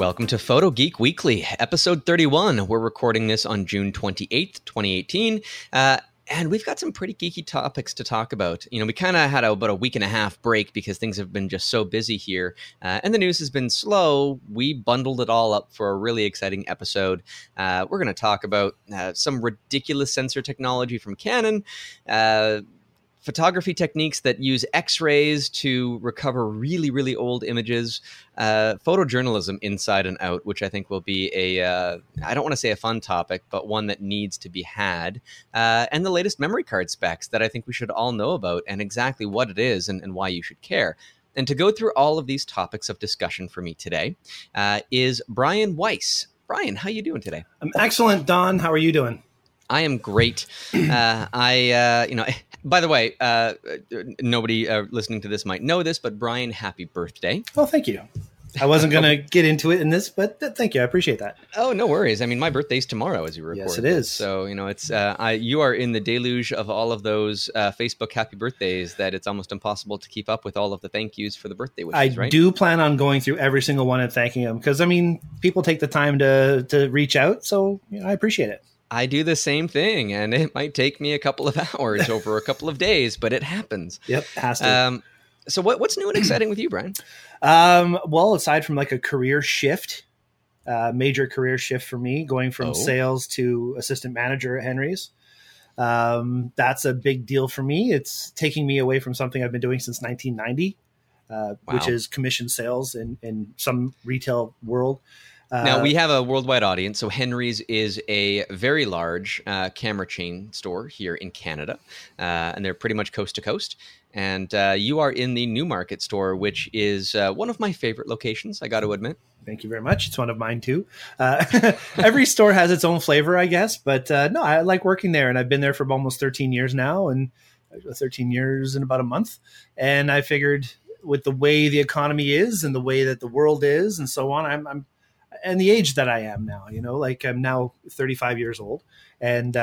Welcome to Photo Geek Weekly, episode 31. We're recording this on June 28th, 2018. And we've got some pretty geeky topics to talk about. You know, we kind of had about a week and a half break because things have been just so busy here. And the news has been slow. We bundled it all up for a really exciting episode. We're going to talk about some ridiculous sensor technology from Canon, photography techniques that use X-rays to recover really, really old images, photojournalism inside and out, which I think will be I don't want to say a fun topic, but one that needs to be had, and the latest memory card specs that I think we should all know about and exactly what it is and why you should care. And to go through all of these topics of discussion for me today is Brian Weiss. Brian, how you doing today? I'm excellent, Don. How are you doing? I am great. By the way, nobody listening to this might know this, but Brian, happy birthday. Well, thank you. I wasn't going to get into it in this, but thank you. I appreciate that. Oh, no worries. I mean, my birthday's tomorrow as you record. Yes, it is. So, you know, it's you are in the deluge of all of those Facebook happy birthdays that it's almost impossible to keep up with all of the thank yous for the birthday wishes, right? I do plan on going through every single one and thanking them because, I mean, people take the time to reach out, so I appreciate it. I do the same thing, and it might take me a couple of hours over a couple of days, but it happens. Yep, has to. So what's new and exciting with you, Brian? Well, aside from like a career shift, major career shift for me, going from sales to assistant manager at Henry's, that's a big deal for me. It's taking me away from something I've been doing since 1990, which is commission sales in some retail world. Now, we have a worldwide audience, so Henry's is a very large camera chain store here in Canada, and they're pretty much coast to coast. And you are in the Newmarket store, which is one of my favorite locations, I got to admit. Thank you very much. It's one of mine, too. Every store has its own flavor, I guess. But no, I like working there, and I've been there for almost 13 years now, and 13 years in about a month. And I figured with the way the economy is and the way that the world is and so on, I'm and the age that I am now, you know, like I'm now 35 years old and,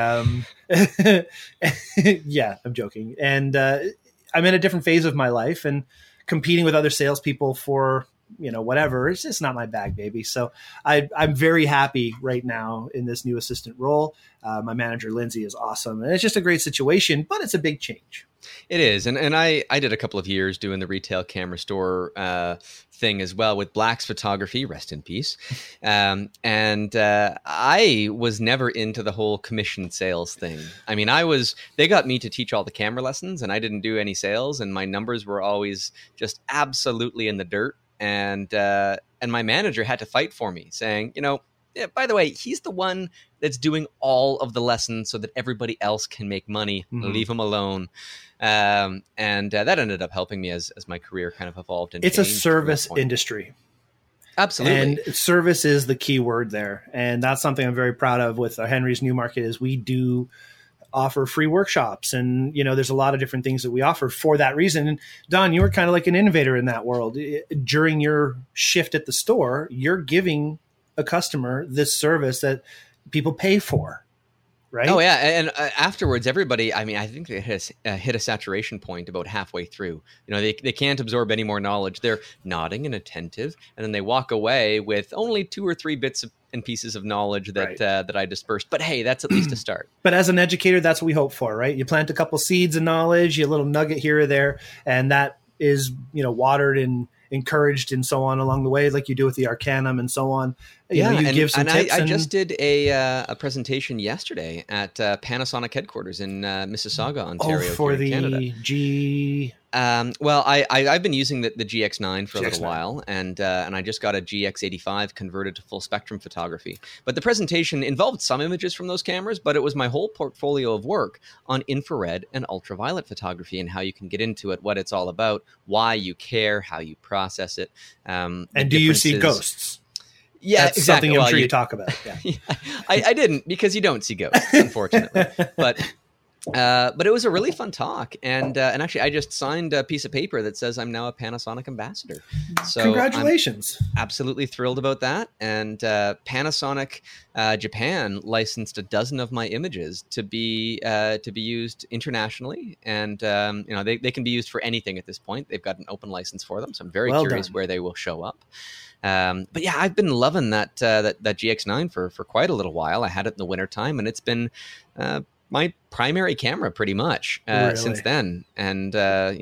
yeah, I'm joking. And, I'm in a different phase of my life and competing with other salespeople for, you know, whatever. It's just not my bag, baby. So I'm very happy right now in this new assistant role. My manager, Lindsay, is awesome. And it's just a great situation, but it's a big change. It is. And I did a couple of years doing the retail camera store thing as well with Black's Photography, rest in peace. And I was never into the whole commission sales thing. I mean, they got me to teach all the camera lessons and I didn't do any sales and my numbers were always just absolutely in the dirt. And my manager had to fight for me saying, you know, yeah, by the way, he's the one that's doing all of the lessons so that everybody else can make money. Mm-hmm. Leave him alone. And that ended up helping me as my career kind of evolved. And it's a service industry. Absolutely. And service is the key word there. And that's something I'm very proud of with Henry's Newmarket is we do offer free workshops. And, you know, there's a lot of different things that we offer for that reason. And Don, you were kind of like an innovator in that world. During your shift at the store, you're giving a customer this service that people pay for, right? Oh yeah, and afterwards, everybody. I mean, I think they hit a saturation point about halfway through. You know, they can't absorb any more knowledge. They're nodding and attentive, and then they walk away with only 2 or 3 bits and pieces of knowledge that that I dispersed. But hey, that's at least a start. But as an educator, that's what we hope for, right? You plant a couple seeds of knowledge, a little nugget here or there, and that is, you know, watered and encouraged and so on along the way, like you do with the Arcanum and so on. You give some tips. I just did a presentation yesterday at Panasonic headquarters in Mississauga, Ontario, for the Canada. G. Well, I've been using the GX9 for a little while, and I just got a GX85 converted to full spectrum photography. But the presentation involved some images from those cameras, but it was my whole portfolio of work on infrared and ultraviolet photography and how you can get into it, what it's all about, why you care, how you process it. And do you see ghosts? Yeah, that's exactly. Something I'm sure you talk about. Yeah. I didn't, because you don't see ghosts, unfortunately. But it was a really fun talk, and actually, I just signed a piece of paper that says I'm now a Panasonic ambassador. So congratulations! I'm absolutely thrilled about that. And Panasonic Japan licensed a dozen of my images to be used internationally, and you know, they can be used for anything at this point. They've got an open license for them, so I'm very curious where they will show up. But yeah, I've been loving that GX9 for quite a little while. I had it in the wintertime, and it's been my primary camera pretty much since then. And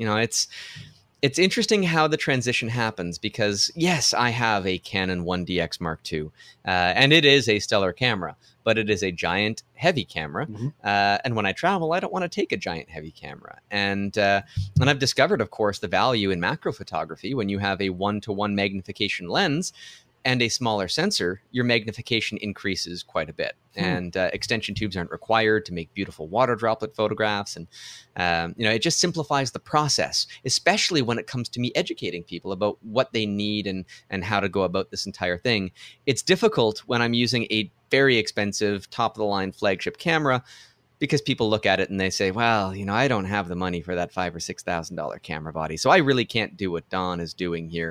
it's interesting how the transition happens because, yes, I have a Canon 1DX Mark II, and it is a stellar camera, but it is a giant, heavy camera. Mm-hmm. And when I travel, I don't want to take a giant, heavy camera. And I've discovered, of course, the value in macro photography when you have a 1-to-1 magnification lens and a smaller sensor, your magnification increases quite a bit. And extension tubes aren't required to make beautiful water droplet photographs. And, it just simplifies the process, especially when it comes to me educating people about what they need and how to go about this entire thing. It's difficult when I'm using a very expensive, top-of-the-line flagship camera because people look at it and they say, well, I don't have the money for that $5,000 or $6,000 camera body. So I really can't do what Don is doing here.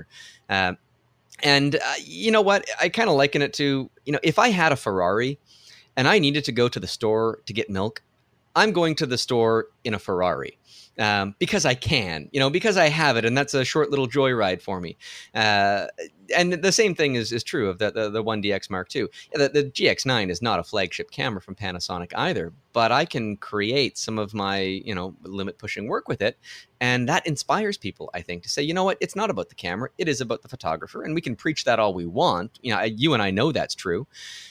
And you know what? I kind of liken it to, if I had a Ferrari and I needed to go to the store to get milk, I'm going to the store in a Ferrari because I can, because I have it. And that's a short little joyride for me. And the same thing is true of the 1DX Mark II. The GX9 is not a flagship camera from Panasonic either, but I can create some of my, limit pushing work with it. And that inspires people, I think, to say, you know what, it's not about the camera. It is about the photographer. And we can preach that all we want. You and I know that's true.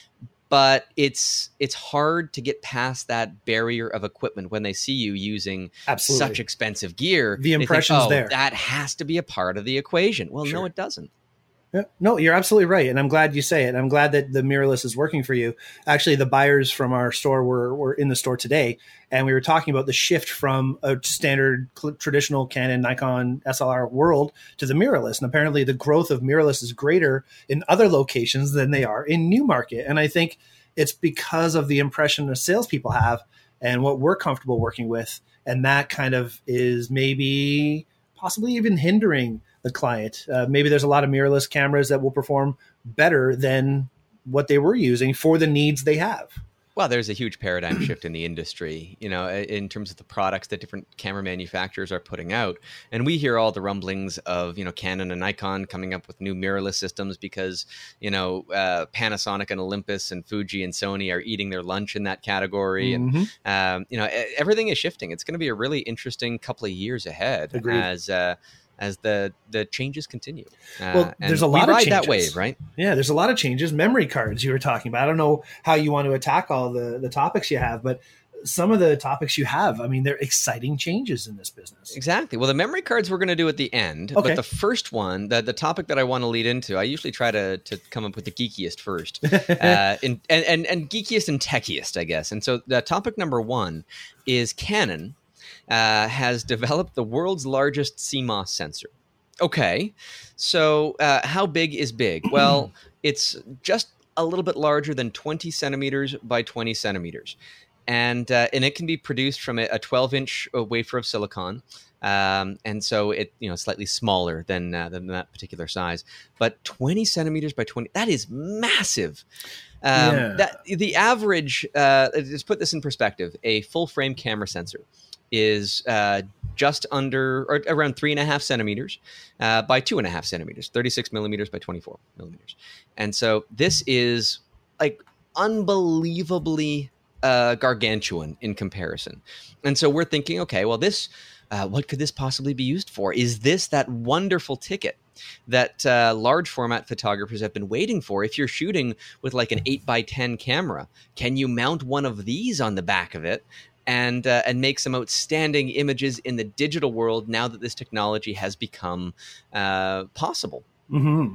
But it's hard to get past that barrier of equipment when they see you using such expensive gear. The impression's there. That has to be a part of the equation. Well, Sure. No, it doesn't. Yeah. No, you're absolutely right. And I'm glad you say it. I'm glad that the mirrorless is working for you. Actually, the buyers from our store were in the store today, and we were talking about the shift from a standard traditional Canon, Nikon, SLR world to the mirrorless. And apparently the growth of mirrorless is greater in other locations than they are in Newmarket. And I think it's because of the impression the salespeople have and what we're comfortable working with. And that kind of is maybe possibly even hindering the client. Maybe there's a lot of mirrorless cameras that will perform better than what they were using for the needs they have. Well, there's a huge paradigm shift in the industry, in terms of the products that different camera manufacturers are putting out. And we hear all the rumblings of, Canon and Nikon coming up with new mirrorless systems because, Panasonic and Olympus and Fuji and Sony are eating their lunch in that category. Mm-hmm. And, everything is shifting. It's going to be a really interesting couple of years ahead. Agreed. As the changes continue. Well, there's a lot of changes. That wave, right? Yeah, there's a lot of changes. Memory cards you were talking about. I don't know how you want to attack all the topics you have, but some of the topics you have, they're exciting changes in this business. Exactly. Well, the memory cards we're going to do at the end. Okay. But the first one, the topic that I want to lead into, I usually try to come up with the geekiest first. and geekiest and techiest, I guess. And so the topic number one is Canon has developed the world's largest CMOS sensor. Okay, so how big is big? Well, it's just a little bit larger than 20 centimeters by 20 centimeters. And it can be produced from a 12-inch wafer of silicon. And so it, slightly smaller than that particular size. But 20 centimeters by 20, that is massive. That the average, let's put this in perspective, a full-frame camera sensor is just under or around 3.5 centimeters by 2.5 centimeters, 36 millimeters by 24 millimeters. And so this is like unbelievably gargantuan in comparison. And so we're thinking, okay, well, this, what could this possibly be used for? Is this that wonderful ticket that large format photographers have been waiting for? If you're shooting with like an 8x10 camera, can you mount one of these on the back of it and make some outstanding images in the digital world now that this technology has become possible? Mm-hmm.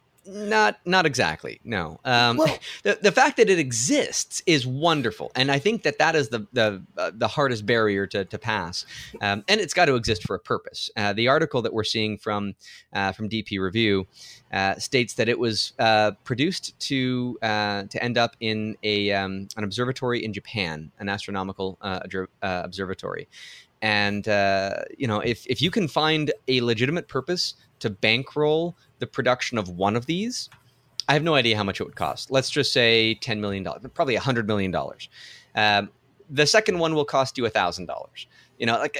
Not exactly. No. The fact that it exists is wonderful, and I think that is the hardest barrier to pass. And it's got to exist for a purpose. The article that we're seeing from DP Review states that it was produced to end up in an observatory in Japan, an astronomical observatory. And if you can find a legitimate purpose to bankroll the production of one of these, I have no idea how much it would cost. Let's just say $10 million, probably $100 million. The second one will cost you $1,000.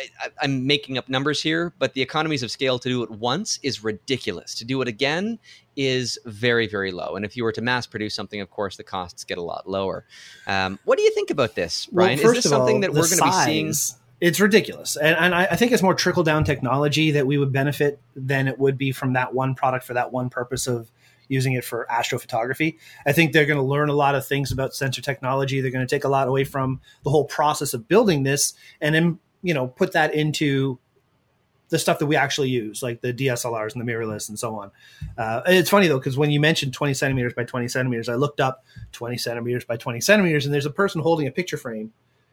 I'm making up numbers here, but the economies of scale to do it once is ridiculous. To do it again is very, very low. And if you were to mass produce something, of course, the costs get a lot lower. What do you think about this, Brian? Well, is this something that we're going to be seeing? It's ridiculous. And I think it's more trickle-down technology that we would benefit than it would be from that one product for that one purpose of using it for astrophotography. I think they're going to learn a lot of things about sensor technology. They're going to take a lot away from the whole process of building this and then, put that into the stuff that we actually use, like the DSLRs and the mirrorless and so on. It's funny, though, because when you mentioned 20 centimeters by 20 centimeters, I looked up 20 centimeters by 20 centimeters, and there's a person holding a picture frame,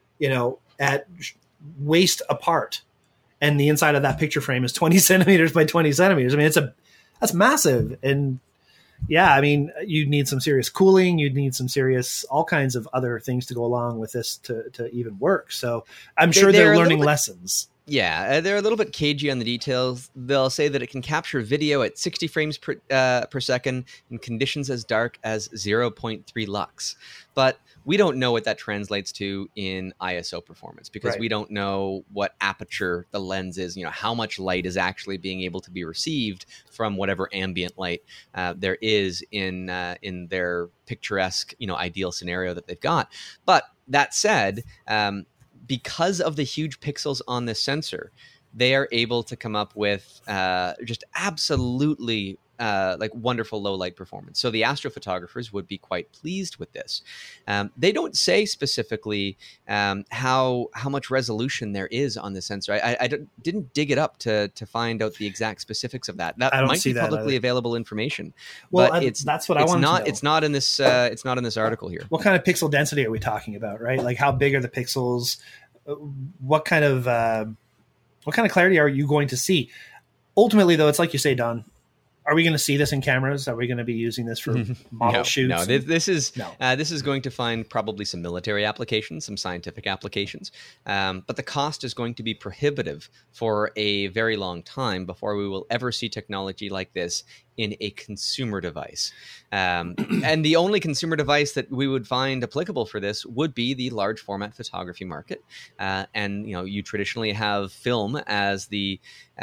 at waist apart, and the inside of that picture frame is 20 centimeters by 20 centimeters. I mean, that's massive. And yeah, I mean, you'd need some serious cooling. You'd need some serious, all kinds of other things to go along with this to even work. So I'm sure they're learning lessons. Yeah, they're a little bit cagey on the details. They'll say that it can capture video at 60 frames per second in conditions as dark as 0.3 lux. But we don't know what that translates to in ISO performance because we don't know what aperture the lens is, how much light is actually being able to be received from whatever ambient light there is in their picturesque, ideal scenario that they've got. But that said, because of the huge pixels on this sensor, they are able to come up with just absolutely wonderful low light performance. So the astrophotographers would be quite pleased with this. They don't say specifically how much resolution there is on the sensor. I didn't dig it up to find out the exact specifics of that. That might be publicly available information. Well, but that's what I want to know. It's not in this. It's not in this article here. What kind of pixel density are we talking about? Right, like how big are the pixels? What kind of clarity are you going to see? Ultimately, though, it's like you say, Don. Are we going to see this in cameras? Are we going to be using this for model shoots? No, this is going to find probably some military applications, some scientific applications, but the cost is going to be prohibitive for a very long time before we will ever see technology like this in a consumer device. And the only consumer device that we would find applicable for this would be the large format photography market. And you traditionally have film as the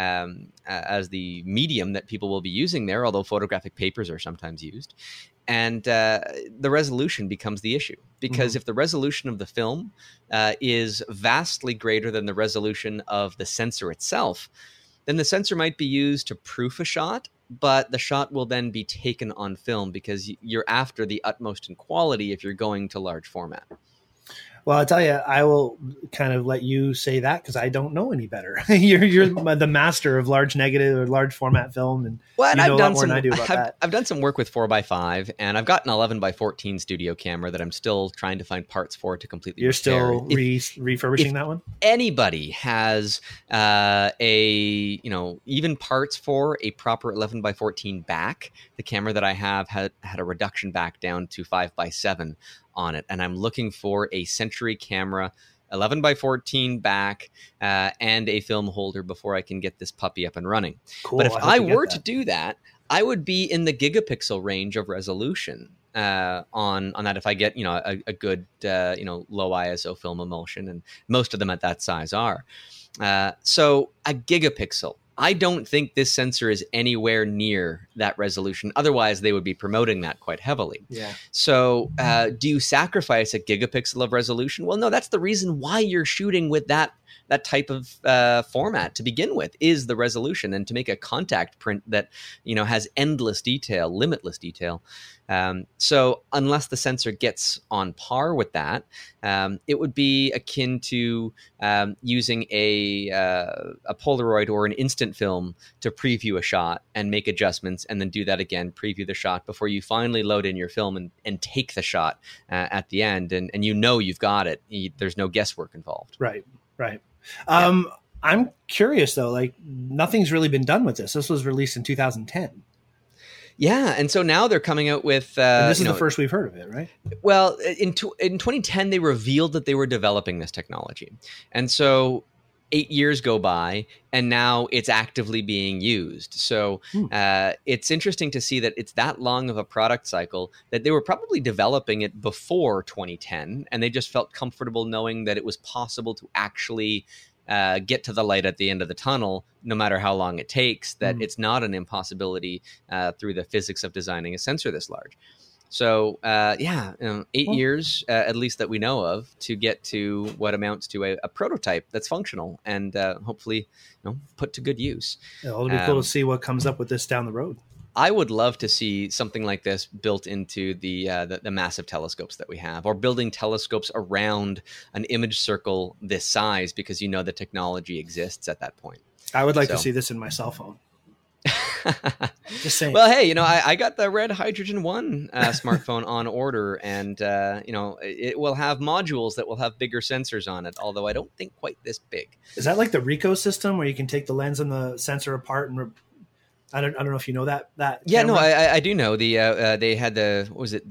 medium that people will be using there, although photographic papers are sometimes used. And the resolution becomes the issue because if the resolution of the film is vastly greater than the resolution of the sensor itself, then the sensor might be used to proof a shot, but the shot will then be taken on film because you're after the utmost in quality if you're going to large format. Well, I'll tell you, I will kind of let you say that because I don't know any better. You're the master of large negative or large format film, and you know a lot more than I do about that. I've done some work with 4x5, and I've got an 11x14 studio camera that I'm still trying to find parts for to completely You're repair. Still refurbishing that one? Anybody has even parts for a proper 11x14 back, the camera that I have had a reduction back down to 5x7 on it, and I'm looking for a Century camera 11x14 back and a film holder before I can get this puppy up and running. Cool, but if I were to do that, I would be in the gigapixel range of resolution on that. If I get a good low ISO film emulsion, and most of them at that size are, so a gigapixel. I don't think this sensor is anywhere near that resolution. Otherwise, they would be promoting that quite heavily. Yeah. So do you sacrifice a gigapixel of resolution? Well, no, that's the reason why you're shooting with that type of format to begin with, is the resolution, and to make a contact print that has endless detail, limitless detail. So unless the sensor gets on par with that, it would be akin to using a Polaroid or an instant film to preview a shot and make adjustments, and then do that again, preview the shot before you finally load in your film and take the shot at the end, and you've got it. There's no guesswork involved. Right. I'm curious though, like nothing's really been done with this. This was released in 2010. Yeah, and so now they're coming out with... and this is the first we've heard of it, right? Well, in 2010, they revealed that they were developing this technology. And so 8 years go by, and now it's actively being used. So it's interesting to see that it's that long of a product cycle, that they were probably developing it before 2010, and they just felt comfortable knowing that it was possible to actually get to the light at the end of the tunnel, no matter how long it takes, that it's not an impossibility through the physics of designing a sensor this large. So, 8 years, at least that we know of, to get to what amounts to a prototype that's functional and hopefully put to good use. It'll be cool to see what comes up with this down the road. I would love to see something like this built into the massive telescopes that we have, or building telescopes around an image circle this size, because the technology exists at that point. I would like to see this in my cell phone. Just saying. Well, hey, I got the Red Hydrogen 1 smartphone on order, and it will have modules that will have bigger sensors on it, although I don't think quite this big. Is that like the Ricoh system where you can take the lens and the sensor apart and I don't know if you know that. Yeah, camera. No, I do know they had the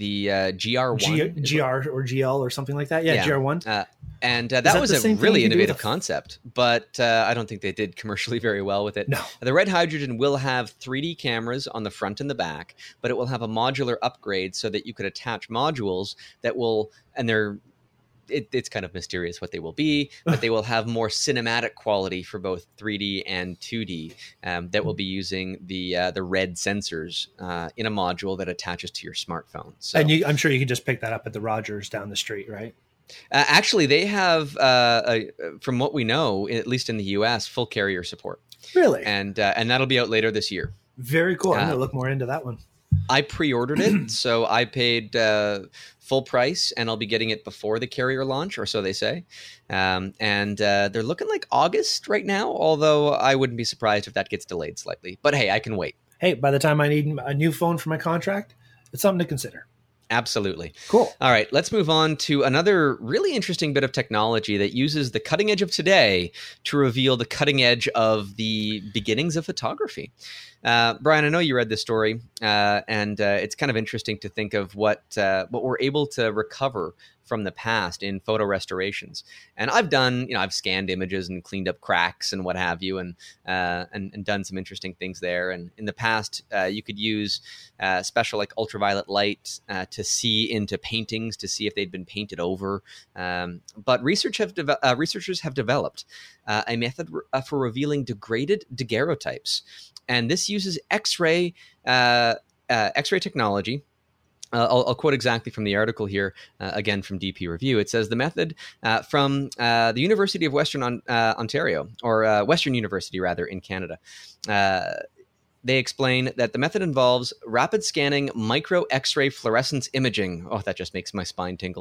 GR1, GR or GL or something like that. Yeah. GR1. And that was a really innovative concept, but I don't think they did commercially very well with it. No. The Red Hydrogen will have 3D cameras on the front and the back, but it will have a modular upgrade so that you could attach modules that will, and it's kind of mysterious what they will be, but they will have more cinematic quality for both 3D and 2D that will be using the red sensors in a module that attaches to your smartphone. So, and I'm sure you can just pick that up at the Rogers down the street, right? Actually, they have, from what we know, at least in the US, full carrier support. Really? And that'll be out later this year. Very cool. I'm going to look more into that one. I pre-ordered it, so I paid full price, and I'll be getting it before the carrier launch, or so they say. And they're looking like August right now, although I wouldn't be surprised if that gets delayed slightly. But hey, I can wait. Hey, by the time I need a new phone for my contract, it's something to consider. Absolutely. Cool. All right, let's move on to another really interesting bit of technology that uses the cutting edge of today to reveal the cutting edge of the beginnings of photography. Brian, I know you read this story, and it's kind of interesting to think of what we're able to recover from the past in photo restorations. And I've done, I've scanned images and cleaned up cracks and what have you, and done some interesting things there. And in the past, you could use special like ultraviolet light to see into paintings to see if they'd been painted over. But researchers have developed a method for revealing degraded daguerreotypes, and this uses X-ray technology. I'll quote exactly from the article here, again from DP Review. It says the method from the University of Western Ontario, or Western University rather, in Canada. They explain that the method involves rapid scanning micro X-ray fluorescence imaging. Oh, that just makes my spine tingle.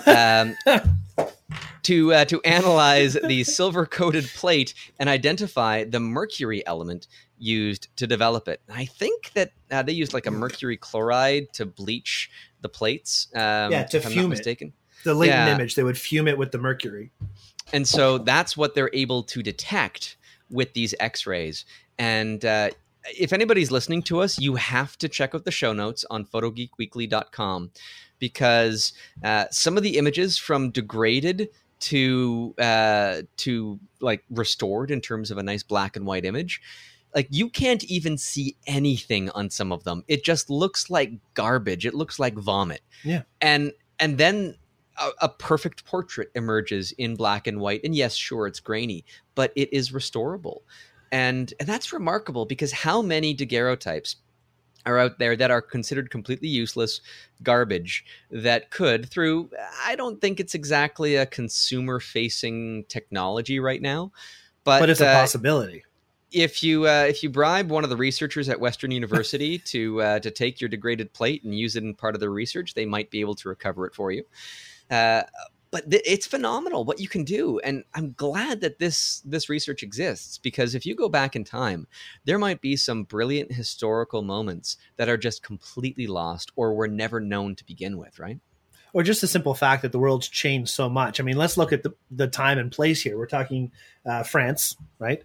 To analyze the silver-coated plate and identify the mercury element used to develop it. I think that they used like a mercury chloride to bleach the plates. To fume it. The latent image, they would fume it with the mercury. And so that's what they're able to detect with these X-rays. And if anybody's listening to us, you have to check out the show notes on photogeekweekly.com, because some of the images from degraded to like restored in terms of a nice black and white image, like you can't even see anything on some of them. It just looks like garbage. It looks like vomit. Yeah. And then a perfect portrait emerges in black and white. And yes, sure, it's grainy, but it is restorable. And that's remarkable, because how many daguerreotypes are out there that are considered completely useless garbage that could, through, I don't think it's exactly a consumer-facing technology right now, but it's a possibility. If you bribe one of the researchers at Western University to take your degraded plate and use it in part of their research, they might be able to recover it for you. But it's phenomenal what you can do. And I'm glad that this research exists, because if you go back in time, there might be some brilliant historical moments that are just completely lost or were never known to begin with, right? Or just the simple fact that the world's changed so much. I mean, let's look at the time and place here. We're talking France, right?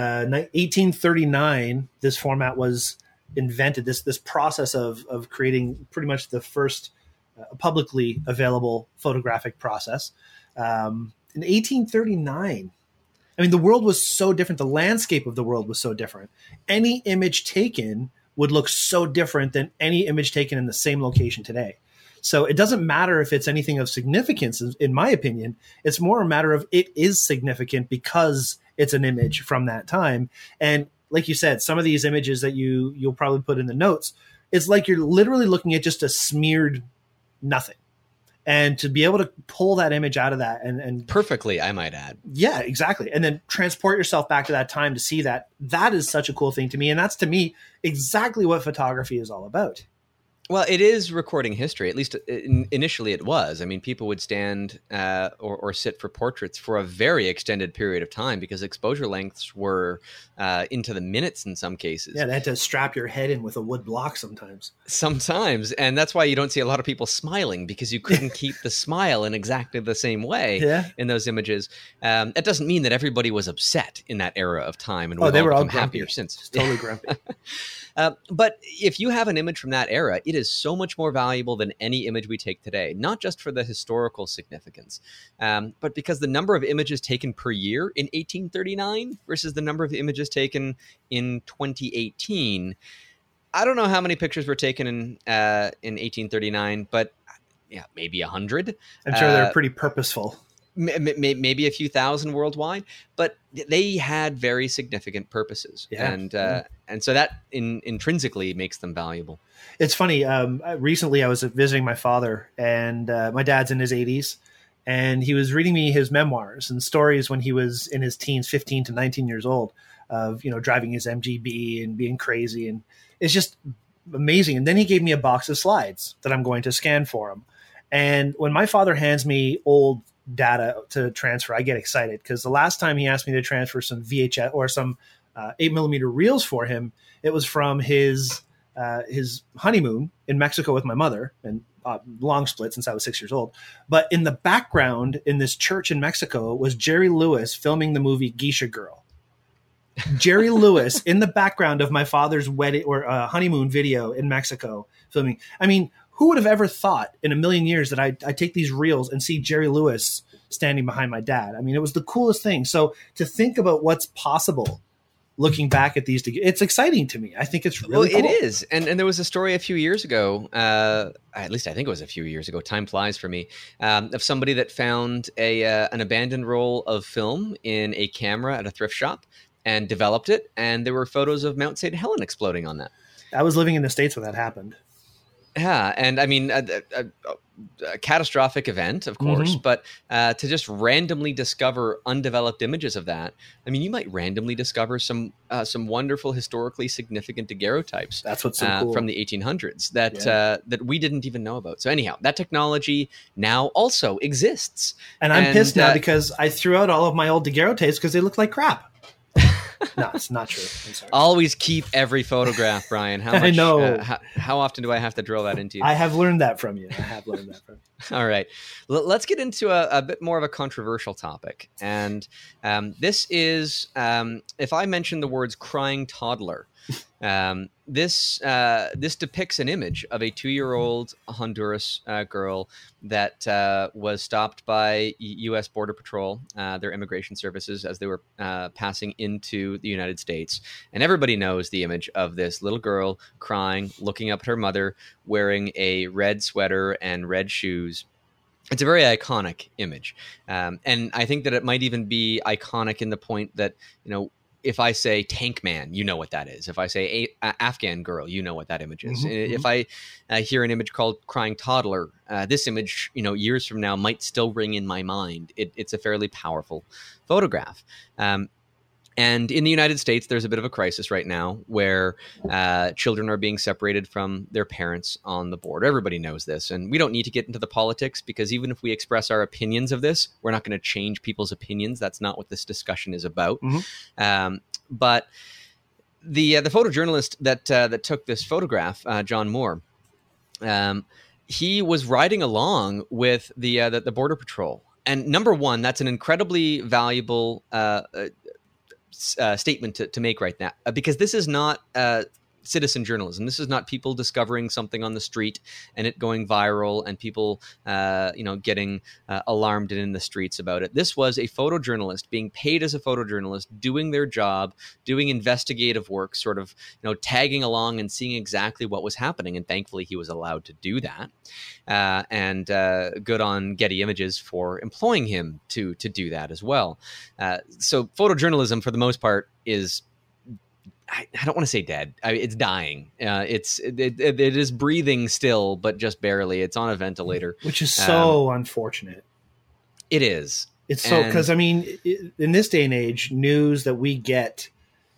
1839, this format was invented, this process of creating pretty much the first publicly available photographic process. In 1839, I mean, the world was so different. The landscape of the world was so different. Any image taken would look so different than any image taken in the same location today. So it doesn't matter if it's anything of significance, in my opinion. It's more a matter of it is significant because it's an image from that time. And like you said, some of these images that you'll probably put in the notes, it's like you're literally looking at just a smeared nothing. And to be able to pull that image out of that and perfectly, I might add. Yeah, exactly. And then transport yourself back to that time to see that is such a cool thing to me. And that's, to me, exactly what photography is all about. Well, it is recording history. At least initially it was. I mean, people would stand or sit for portraits for a very extended period of time because exposure lengths were into the minutes in some cases. Yeah, they had to strap your head in with a wood block sometimes. Sometimes. And that's why you don't see a lot of people smiling, because you couldn't keep the smile in exactly the same way in those images. That doesn't mean that everybody was upset in that era of time. And they were all happier since. Just totally grumpy. But if you have an image from that era, it is so much more valuable than any image we take today, not just for the historical significance, but because the number of images taken per year in 1839 versus the number of images taken in 2018. I don't know how many pictures were taken in 1839, but yeah, maybe 100. I'm sure they're pretty purposeful. Maybe a few thousand worldwide, but they had very significant purposes. And so that intrinsically makes them valuable. It's funny. Recently I was visiting my father, and my dad's in his 80s, and he was reading me his memoirs and stories when he was in his teens, 15 to 19 years old, of, driving his MGB and being crazy. And it's just amazing. And then he gave me a box of slides that I'm going to scan for him. And when my father hands me old data to transfer, I get excited, because the last time he asked me to transfer some VHS or some 8mm reels for him, it was from his honeymoon in Mexico with my mother, and long split since I was 6 years old. But in the background in this church in Mexico was Jerry Lewis filming the movie Geisha Girl. Jerry Lewis in the background of my father's wedding or honeymoon video in Mexico filming. I mean, who would have ever thought in a million years that I take these reels and see Jerry Lewis standing behind my dad? I mean, it was the coolest thing. So to think about what's possible looking back at these, it's exciting to me. I think it's really cool. It is. And there was a story a few years ago, at least I think it was a few years ago, time flies for me, of somebody that found an abandoned roll of film in a camera at a thrift shop and developed it. And there were photos of Mount St. Helens exploding on that. I was living in the States when that happened. Yeah, and I mean, a catastrophic event, of course, but to just randomly discover undeveloped images of that, I mean, you might randomly discover some wonderful historically significant daguerreotypes. That's what's so cool. From the 1800s that we didn't even know about. So anyhow, that technology now also exists. And I'm pissed now because I threw out all of my old daguerreotypes because they look like crap. No, it's not true. I'm sorry. Always keep every photograph, Brian. How much, I know. How often do I have to drill that into you? I have learned that from you. All right. Let's get into a bit more of a controversial topic. And this is, if I mention the words crying toddler, this depicts an image of a 2-year-old Honduras girl that was stopped by U.S. Border Patrol, their immigration services, as they were passing into the United States. And everybody knows the image of this little girl crying, looking up at her mother, wearing a red sweater and red shoes. It's a very iconic image. And I think that it might even be iconic in the point that, if I say Tank Man, you know what that is. If I say Afghan Girl, you know what that image is. If I hear an image called Crying Toddler, this image, years from now might still ring in my mind. It's a fairly powerful photograph. And in the United States, there's a bit of a crisis right now where children are being separated from their parents on the border. Everybody knows this. And we don't need to get into the politics, because even if we express our opinions of this, we're not going to change people's opinions. That's not what this discussion is about. But the photojournalist that took this photograph, John Moore, he was riding along with the Border Patrol. And number one, that's an incredibly valuable statement to make right now, because this is not citizen journalism. This is not people discovering something on the street and it going viral and people, getting alarmed and in the streets about it. This was a photojournalist being paid as a photojournalist, doing their job, doing investigative work, sort of, tagging along and seeing exactly what was happening. And thankfully, he was allowed to do that. And good on Getty Images for employing him to do that as well. So photojournalism, for the most part, is, I don't want to say dead. It's dying. It is breathing still, but just barely. It's on a ventilator, which is so unfortunate. It is. It's so, because in this day and age, news that we get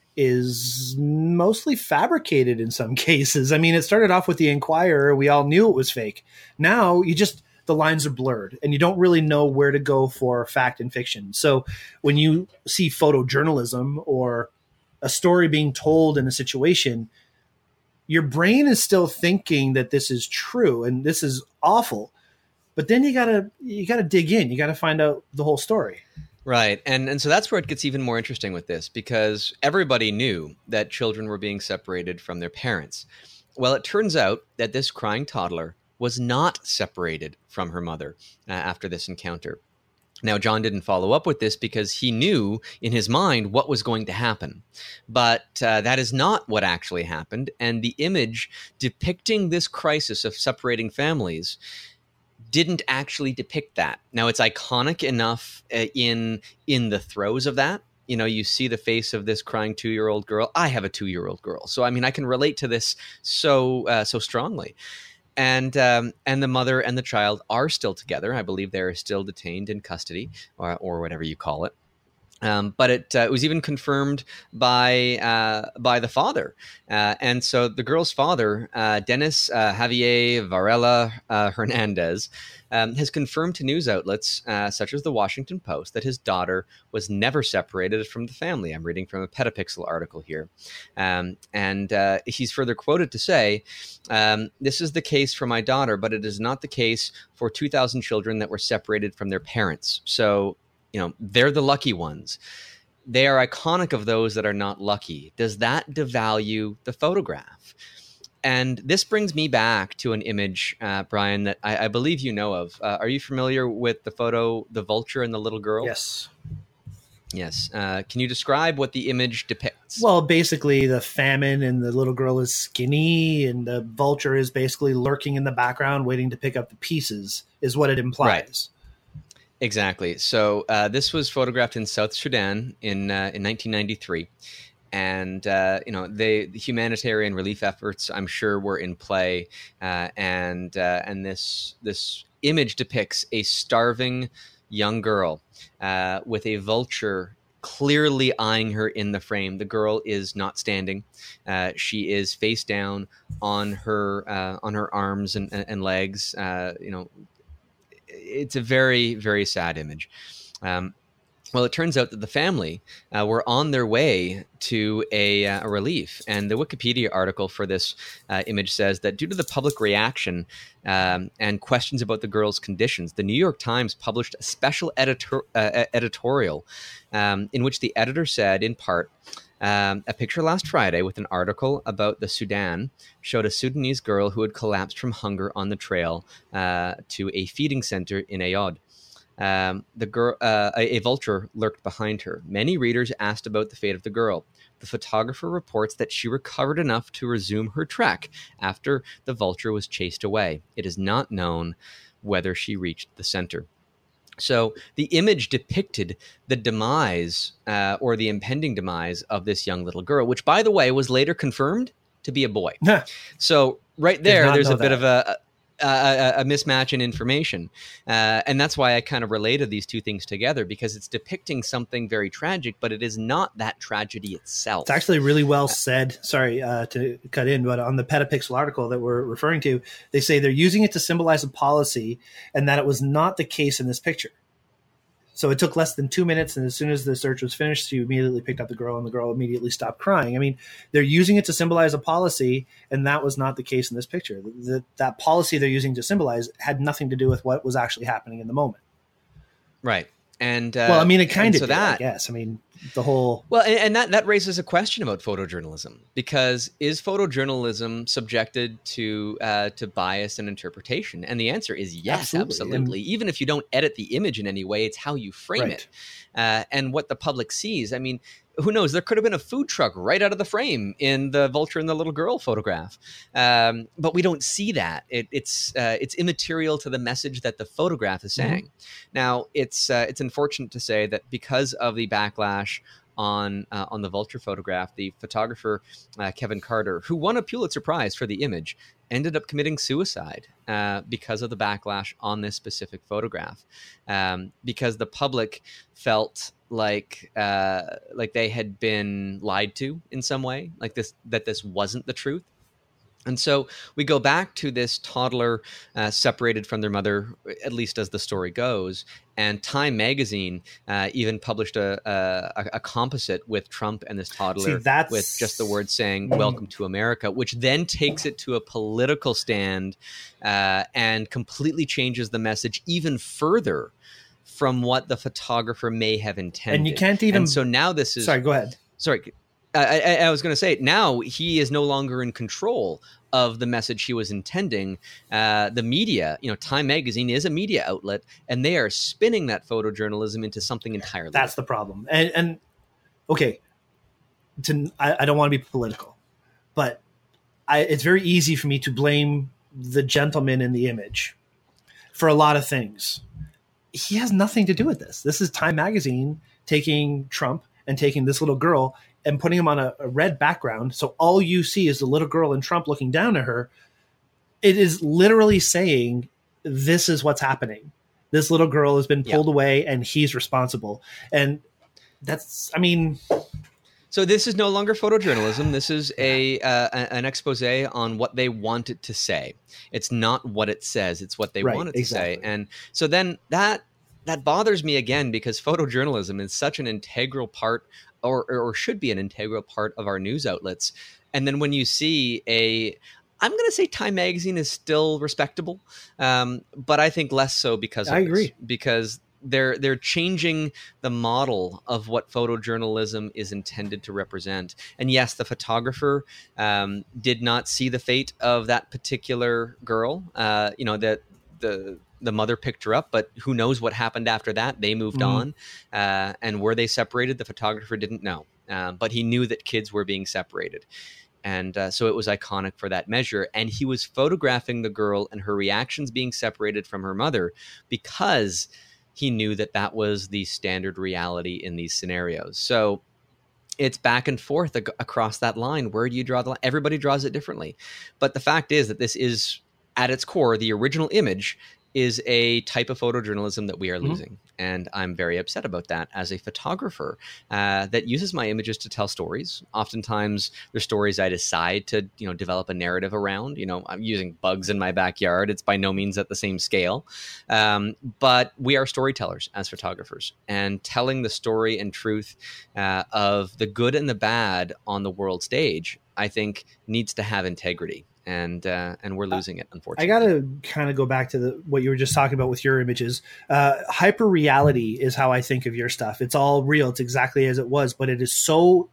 is mostly fabricated in some cases. I mean, it started off with the Inquirer. We all knew it was fake. Now the lines are blurred and you don't really know where to go for fact and fiction. So when you see photojournalism or a story being told in a situation, your brain is still thinking that this is true and this is awful. But then you gotta dig in. You gotta find out the whole story. Right. And so that's where it gets even more interesting with this, because everybody knew that children were being separated from their parents. Well, it turns out that this crying toddler was not separated from her mother after this encounter. Now, John didn't follow up with this because he knew in his mind what was going to happen. But that is not what actually happened. And the image depicting this crisis of separating families didn't actually depict that. Now, it's iconic enough in the throes of that. You see the face of this crying 2-year-old girl. I have a 2-year-old girl. So, I mean, I can relate to this so strongly. And the mother and the child are still together. I believe they're still detained in custody or whatever you call it. But it was even confirmed by the father. And so the girl's father, Dennis Javier Varela Hernandez, has confirmed to news outlets such as the Washington Post that his daughter was never separated from the family. I'm reading from a Petapixel article here. And he's further quoted to say, "This is the case for my daughter, but it is not the case for 2,000 children that were separated from their parents. So, they're the lucky ones. They are iconic of those that are not lucky. Does that devalue the photograph?" And this brings me back to an image, Brian, that I believe you know of. Are you familiar with the photo, The Vulture and the Little Girl? Yes. Yes. Can you describe what the image depicts? Well, basically the famine and the little girl is skinny and the vulture is basically lurking in the background waiting to pick up the pieces is what it implies. Right. Exactly. So this was photographed in South Sudan in 1993. And, the humanitarian relief efforts, I'm sure, were in play. And this image depicts a starving young girl with a vulture clearly eyeing her in the frame. The girl is not standing. She is face down on her arms and legs. It's a very, very sad image. Well, it turns out that the family were on their way to a relief. And the Wikipedia article for this image says that due to the public reaction and questions about the girl's conditions, the New York Times published a special editorial in which the editor said, in part, a picture last Friday with an article about the Sudan showed a Sudanese girl who had collapsed from hunger on the trail to a feeding center in Ayod. The girl, a vulture lurked behind her. Many readers asked about the fate of the girl. The photographer reports that she recovered enough to resume her trek after the vulture was chased away. It is not known whether she reached the center. So the image depicted the demise or the impending demise of this young little girl, which, by the way, was later confirmed to be a boy. So right there, there's a bit of a mismatch in information. And that's why I kind of related these two things together, because it's depicting something very tragic, but it is not that tragedy itself. It's actually really well said. Sorry to cut in, but on the Petapixel article that we're referring to, they say they're using it to symbolize a policy and that it was not the case in this picture. So it took less than 2 minutes, and as soon as the search was finished, she immediately picked up the girl, and the girl immediately stopped crying. I mean, they're using it to symbolize a policy, and that was not the case in this picture. That policy they're using to symbolize had nothing to do with what was actually happening in the moment. Right. And well, I mean, it kind of so did, I guess. I mean, the whole. Well, and that raises a question about photojournalism, because is photojournalism subjected to bias and interpretation? And the answer is yes, absolutely. Even if you don't edit the image in any way, it's how you frame it, and what the public sees. I mean, who knows? There could have been a food truck right out of the frame in the vulture and the little girl photograph, but we don't see that. It's immaterial to the message that the photograph is saying. Now, it's unfortunate to say that because of the backlash on the vulture photograph, the photographer Kevin Carter, who won a Pulitzer Prize for the image, ended up committing suicide because of the backlash on this specific photograph, because the public felt like they had been lied to in some way, that this wasn't the truth. And so we go back to this toddler separated from their mother, at least as the story goes. And Time magazine even published a composite with Trump and this toddler with just the words saying, "Welcome to America," which then takes it to a political stand and completely changes the message even further from what the photographer may have intended. And you can't even. And so now this is. Sorry, go ahead. Sorry. I was going to say, now he is no longer in control of the message he was intending. The media, Time magazine is a media outlet, and they are spinning that photojournalism into something entirely. That's the problem. And okay, I don't want to be political, but it's very easy for me to blame the gentleman in the image for a lot of things. He has nothing to do with this. This is Time magazine taking Trump and taking this little girl and putting him on a red background. So all you see is the little girl and Trump looking down at her. It is literally saying, this is what's happening. This little girl has been pulled away and he's responsible. And that's, So this is no longer photojournalism. This is an expose on what they want it to say. It's not what it says. It's what they want it to say. And so then that bothers me again, because photojournalism is such an integral part, or should be an integral part of our news outlets. And then when you see I'm going to say Time magazine is still respectable, but I think less so because of I agree. Because they're changing the model of what photojournalism is intended to represent. And yes, the photographer did not see the fate of that particular girl. That the mother picked her up, but who knows what happened after that? They moved on, and were they separated? The photographer didn't know, but he knew that kids were being separated. And so it was iconic for that measure. And he was photographing the girl and her reactions being separated from her mother because he knew that was the standard reality in these scenarios. So it's back and forth across that line. Where do you draw the line? Everybody draws it differently. But the fact is that this is, at its core, the original image is a type of photojournalism that we are losing. And I'm very upset about that as a photographer that uses my images to tell stories. Oftentimes they're stories I decide to, develop a narrative around. I'm using bugs in my backyard. It's by no means at the same scale. But we are storytellers as photographers, and telling the story and truth of the good and the bad on the world stage, I think, needs to have integrity. And we're losing it, unfortunately. I got to kind of go back to what you were just talking about with your images. Hyper reality is how I think of your stuff. It's all real. It's exactly as it was, but it is so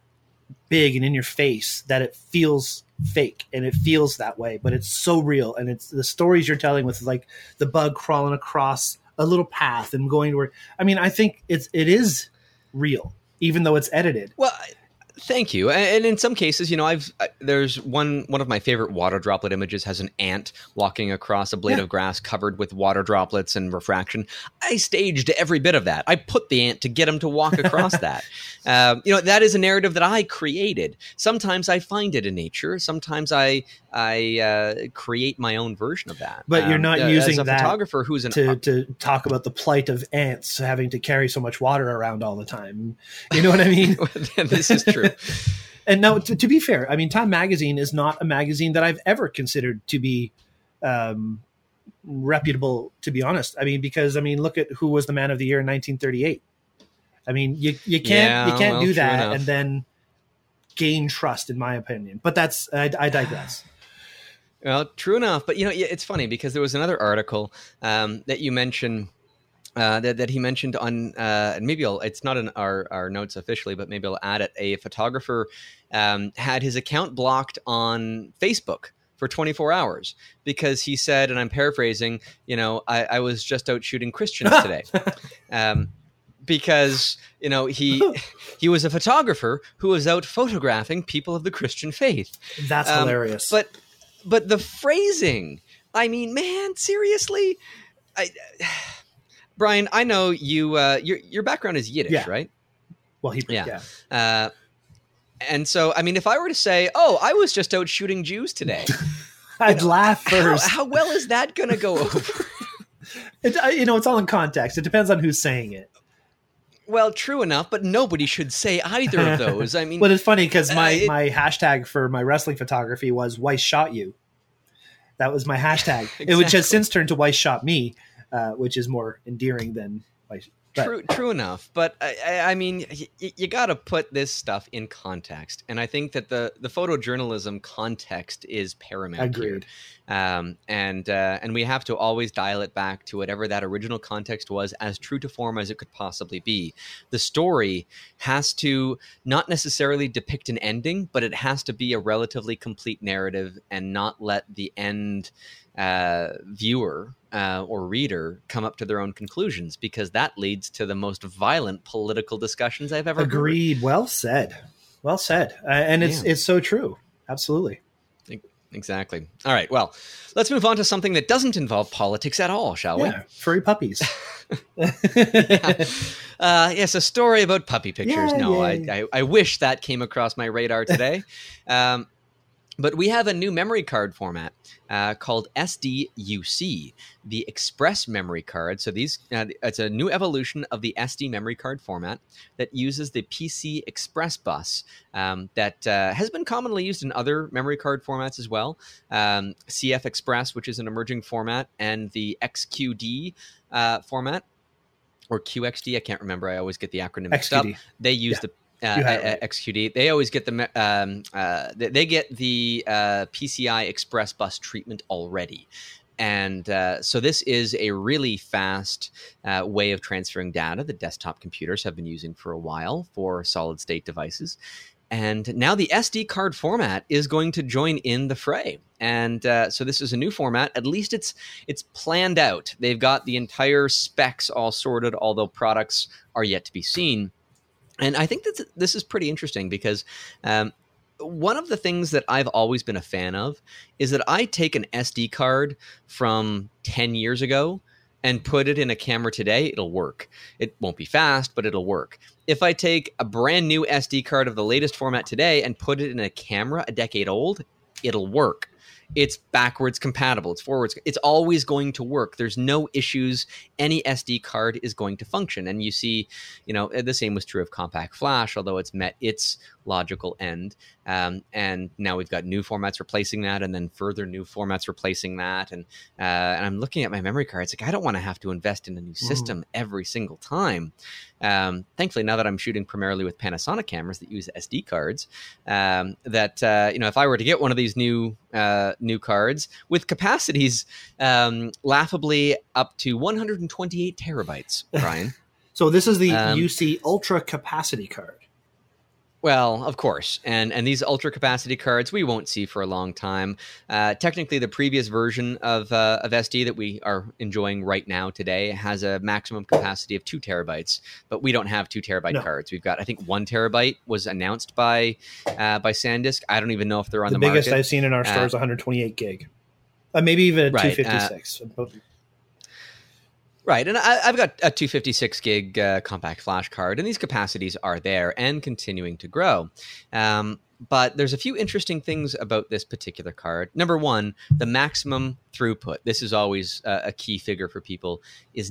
big and in your face that it feels fake, and it feels that way, but it's so real. And it's the stories you're telling with like the bug crawling across a little path and going to where, I think it is real, even though it's edited. Well, thank you. And in some cases, there's one of my favorite water droplet images has an ant walking across a blade of grass covered with water droplets and refraction. I staged every bit of that. I put the ant to get him to walk across that. That is a narrative that I created. Sometimes I find it in nature. Sometimes I create my own version of that. But you're not using as a that photographer who's to talk about the plight of ants having to carry so much water around all the time. You know what I mean? This is true. And now, to be fair, Time Magazine is not a magazine that I've ever considered to be reputable, to be honest. Because look at who was the man of the year in 1938. You can't do that enough. And then gain trust, in my opinion. But I digress. Well, true enough. But it's funny because there was another article that you mentioned that he mentioned on, and maybe it's not in our notes officially, but maybe I'll add it. A photographer had his account blocked on Facebook for 24 hours because he said, and I'm paraphrasing, I was just out shooting Christians today. Because he was a photographer who was out photographing people of the Christian faith. That's hilarious. But the phrasing, I mean, man, seriously, Brian, I know you. Your background is Yiddish, right? Well, Hebrew, yeah. And so, I mean, if I were to say, "Oh, I was just out shooting Jews today," I'd laugh first. How well is that going to go over? It's all in context. It depends on who's saying it. Well, true enough, but nobody should say either of those. I mean, well, it's funny because my hashtag for my wrestling photography was "Weiss shot you." That was my hashtag, exactly. Which has since turned to "Weiss shot me," which is more endearing than Weiss. True enough. But I mean, you got to put this stuff in context. And I think that the photojournalism context is paramount. Agreed. Here. And we have to always dial it back to whatever that original context was, as true to form as it could possibly be. The story has to not necessarily depict an ending, but it has to be a relatively complete narrative and not let the end viewer or reader come up to their own conclusions, because that leads to the most violent political discussions I've ever Agreed. Heard. Well said. And it's so true. Absolutely. Exactly. All right. Well, let's move on to something that doesn't involve politics at all, shall we? Furry puppies. Yes, a story about puppy pictures. I wish that came across my radar today. But we have a new memory card format called SDUC, the Express Memory Card. So it's a new evolution of the SD memory card format that uses the PC Express bus that has been commonly used in other memory card formats as well. CF Express, which is an emerging format, and the XQD format, or QXD. I can't remember. I always get the acronym mixed up. They use the XQD. They always get they get the PCI Express bus treatment already. And so this is a really fast way of transferring data that desktop computers have been using for a while for solid state devices. And now the SD card format is going to join in the fray. And so this is a new format. At least it's planned out. They've got the entire specs all sorted, although products are yet to be seen. And I think that this is pretty interesting because one of the things that I've always been a fan of is that I take an SD card from 10 years ago and put it in a camera today, it'll work. It won't be fast, but it'll work. If I take a brand new SD card of the latest format today and put it in a camera a decade old, it'll work. It's backwards compatible. It's forwards. It's always going to work. There's no issues. Any SD card is going to function. And you see, the same was true of Compact Flash, although it's met its logical end. And now we've got new formats replacing that, and then further new formats replacing that. And I'm looking at my memory cards. Like, I don't want to have to invest in a new system every single time. Thankfully, now that I'm shooting primarily with Panasonic cameras that use SD cards, if I were to get one of these new cards with capacities laughably up to 128 terabytes, Brian. So this is the UC Ultra Capacity card. Well, of course. And these ultra capacity cards we won't see for a long time. Technically, the previous version of SD that we are enjoying right now today has a maximum capacity of 2 terabytes, but we don't have 2 terabyte cards. We've got, I think, 1 terabyte was announced by SanDisk. I don't even know if they're on the market. The biggest I've seen in our store is 128 gig. Maybe even a 256. Right, and I've got a 256 gig compact flash card, and these capacities are there and continuing to grow. But there's a few interesting things about this particular card. Number one, the maximum throughput. This is always a key figure for people, is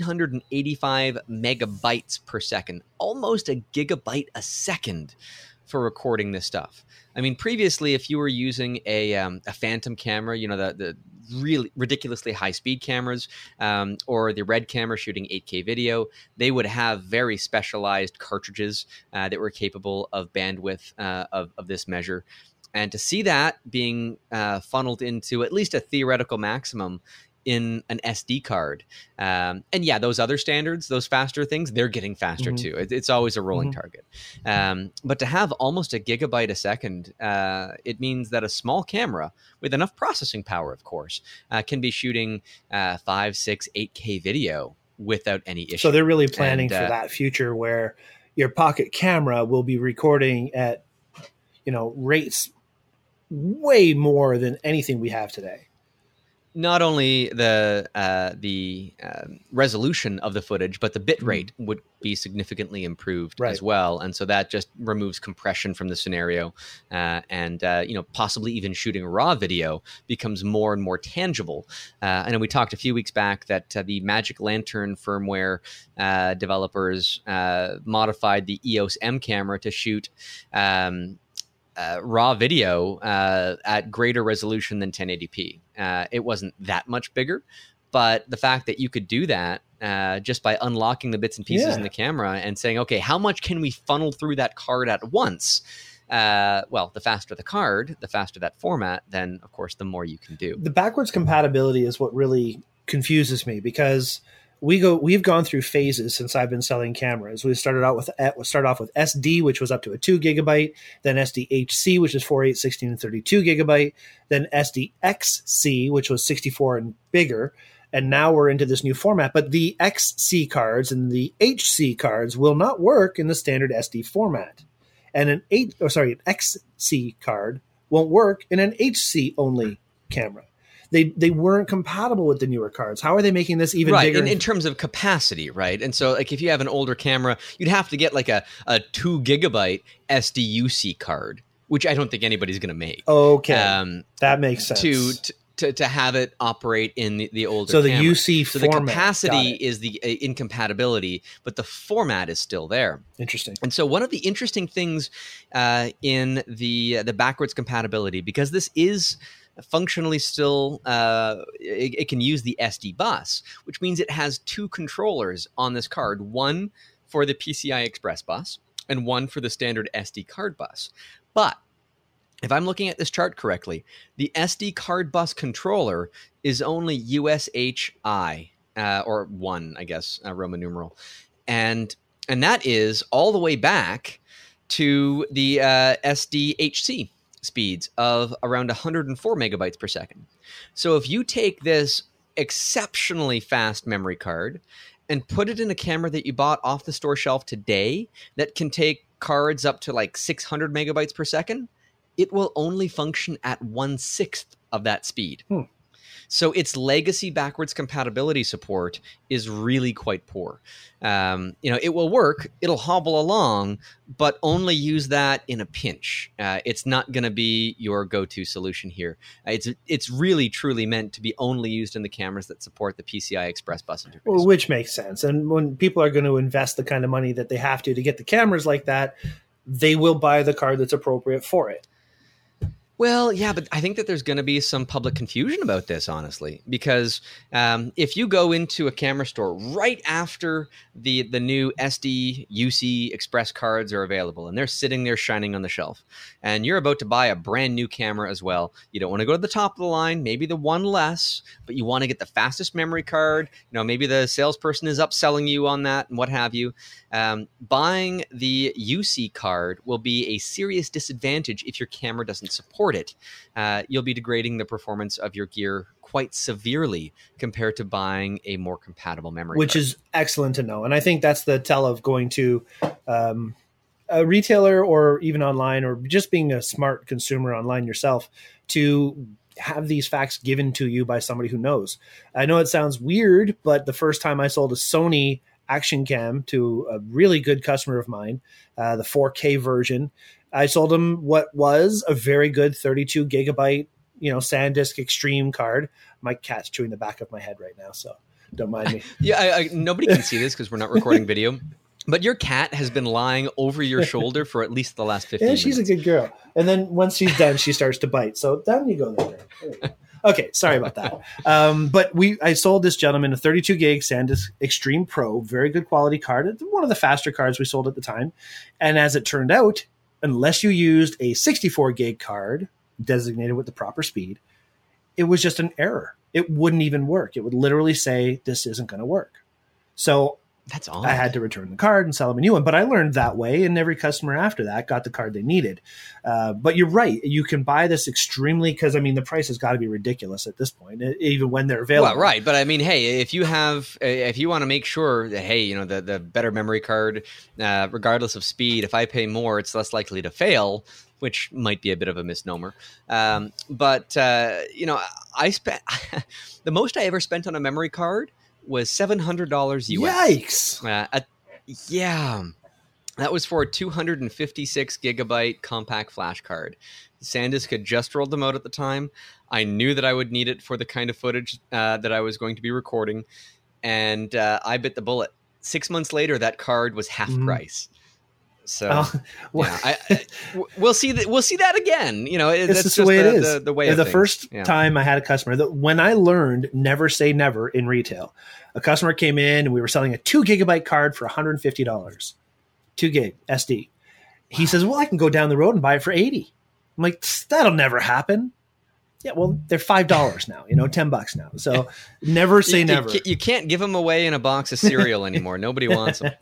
985 megabytes per second, almost a gigabyte a second for recording this stuff. I mean, previously, if you were using a Phantom camera, the really ridiculously high-speed cameras, or the Red camera shooting 8K video, they would have very specialized cartridges that were capable of bandwidth of this measure. And to see that being funneled into at least a theoretical maximum in an SD card. And yeah, those other standards, those faster things, they're getting faster too. It's always a rolling target. But to have almost a gigabyte a second, it means that a small camera with enough processing power, of course, can be shooting 5, 6, 8K video without any issue. So they're really planning for that future where your pocket camera will be recording at, rates way more than anything we have today. Not only the resolution of the footage, but the bit rate would be significantly improved as well, and so that just removes compression from the scenario, and possibly even shooting raw video becomes more and more tangible. I know we talked a few weeks back that the Magic Lantern firmware developers modified the EOS M camera to shoot raw video at greater resolution than 1080p. It wasn't that much bigger, but the fact that you could do that just by unlocking the bits and pieces in the camera and saying, okay, how much can we funnel through that card at once? Well, the faster the card, the faster that format, then of course, the more you can do. The backwards compatibility is what really confuses me, because we've gone through phases since I've been selling cameras. We started off with SD, which was up to a 2 gigabyte, then SDHC, which is 4, 8, 16, and 32 gigabyte, then SDXC, which was 64 and bigger, and now we're into this new format. But the XC cards and the HC cards will not work in the standard SD format, and an XC card won't work in an HC only camera. They weren't compatible with the newer cards. How are they making this even bigger? In terms of capacity, right? And so, like, if you have an older camera, you'd have to get like a 2 gigabyte SDUC card, which I don't think anybody's going to make. Okay, that makes sense. To have it operate in the older so the camera. UC so format. The capacity is the incompatibility, but the format is still there. Interesting. And so one of the interesting things in the backwards compatibility, because this is functionally still it can use the SD bus, which means it has 2 controllers on this card, one for the PCI Express bus and one for the standard SD card bus. But if I'm looking at this chart correctly, the SD card bus controller is only USHI, or 1, I guess, Roman numeral, and that is all the way back to the SDHC speeds of around 104 megabytes per second. So if you take this exceptionally fast memory card and put it in a camera that you bought off the store shelf today that can take cards up to like 600 megabytes per second, it will only function at 1/6 of that speed. So its legacy backwards compatibility support is really quite poor. It will work, it'll hobble along, but only use that in a pinch. It's not going to be your go-to solution here. It's really truly meant to be only used in the cameras that support the PCI Express bus interface. Well, which makes sense. And when people are going to invest the kind of money that they have to get the cameras like that, they will buy the card that's appropriate for it. Well, yeah, but I think that there's going to be some public confusion about this, honestly, because if you go into a camera store right after the new SD UC Express cards are available and they're sitting there shining on the shelf, and you're about to buy a brand new camera as well, you don't want to go to the top of the line, maybe the one less, but you want to get the fastest memory card. Maybe the salesperson is upselling you on that and what have you. Buying the UC card will be a serious disadvantage if your camera doesn't support it. You'll be degrading the performance of your gear quite severely compared to buying a more compatible memory Which card. is excellent to know. And I think that's the tell of going to a retailer or even online, or just being a smart consumer online yourself, to have these facts given to you by somebody who knows. I know it sounds weird, but the first time I sold a Sony Action Cam to a really good customer of mine, the 4K version, I sold him what was a very good 32 gigabyte, SanDisk Extreme card. My cat's chewing the back of my head right now, so don't mind me. Yeah, nobody can see this because we're not recording video, but your cat has been lying over your shoulder for at least the last 15 minutes. Yeah, she's a good girl. And then once she's done, she starts to bite. So down you go there. There you go. Okay, sorry about that. But I sold this gentleman a 32 gig SanDisk Extreme Pro, very good quality card. It's one of the faster cards we sold at the time. And as it turned out, unless you used a 64 gig card designated with the proper speed, it was just an error. it wouldn't even work. It would literally say, this isn't going to work. So that's odd. I had to return the card and sell them a new one, but I learned that way, and every customer after that got the card they needed. But you're right. You can buy this extremely, because I mean, the price has got to be ridiculous at this point, even when they're available. Well, right. But I mean, hey, if you want to make sure that, hey, you know, the better memory card, regardless of speed, if I pay more, it's less likely to fail, which might be a bit of a misnomer. But you know, I spent the most I ever spent on a memory card was $700 US. Yikes! Yeah, that was for a 256 gigabyte compact flash card. SanDisk had just rolled them out at the time. I knew that I would need it for the kind of footage that I was going to be recording, and I bit the bullet. 6 months later, that card was half price. So we'll see that. We'll see that again. You know, that's just the way it is. The way of the things. First time I had a customer that when I learned never say never in retail, a customer came in and we were selling a 2 gigabyte card for $150, 2 gig SD. He says, "Well, I can go down the road and buy it for $80." I'm like, "That'll never happen." Yeah, well, they're $5 now. You know, $10 now. So never say never. You can't give them away in a box of cereal anymore. Nobody wants them.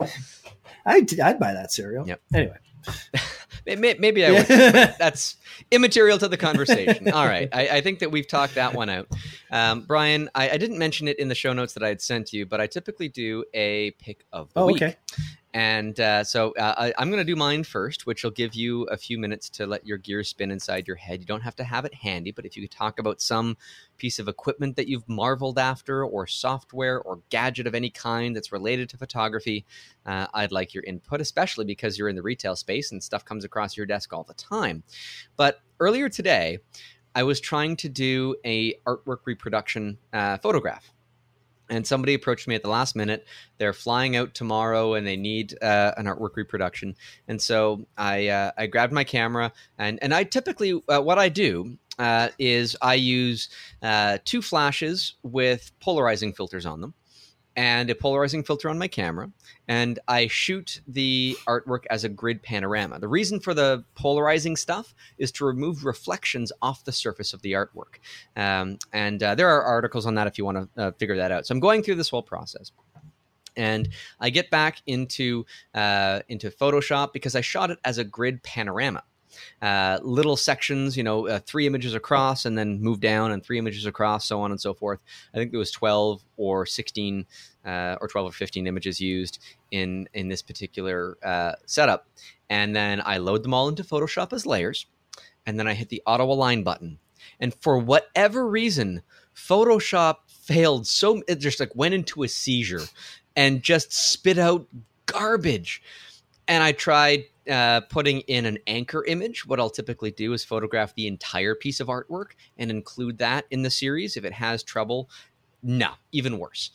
I'd buy that cereal. Yep. Anyway. Maybe I would. That's immaterial to the conversation. All right. I think that we've talked that one out. Brian, I didn't mention it in the show notes that I had sent you, but I typically do a pick of the week. Okay. And so I'm going to do mine first, which will give you a few minutes to let your gears spin inside your head. You don't have to have it handy, but if you could talk about some piece of equipment that you've marveled after, or software or gadget of any kind that's related to photography, I'd like your input, especially because you're in the retail space and stuff comes across your desk all the time. But earlier today, I was trying to do a artwork reproduction photograph. And somebody approached me at the last minute. They're flying out tomorrow, and they need an artwork reproduction. And so I grabbed my camera, and I typically what I do is I use 2 flashes with polarizing filters on them, and a polarizing filter on my camera, and I shoot the artwork as a grid panorama. The reason for the polarizing stuff is to remove reflections off the surface of the artwork. And there are articles on that if you want to figure that out. So I'm going through this whole process. And I get back into Photoshop because I shot it as a grid panorama. Little sections, 3 images across and then move down, and 3 images across, so on and so forth. I think there was 12 or 16 or 12 or 15 images used in this particular setup. And then I load them all into Photoshop as layers, and then I hit the auto align button. And for whatever reason, Photoshop failed. So it just went into a seizure and just spit out garbage. And I tried putting in an anchor image. What I'll typically do is photograph the entire piece of artwork and include that in the series. If it has trouble, no, even worse.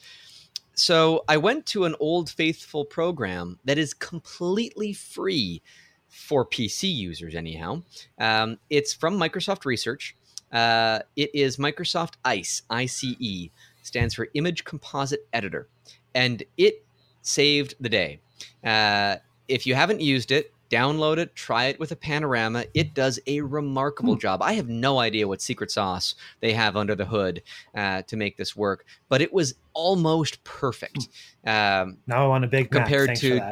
So I went to an old faithful program that is completely free for PC users anyhow. It's from Microsoft Research. It is Microsoft ICE, ICE, stands for Image Composite Editor. And it saved the day. If you haven't used it, download it, try it with a panorama. It does a remarkable job. I have no idea what secret sauce they have under the hood to make this work, but it was almost perfect. Now I want a big compared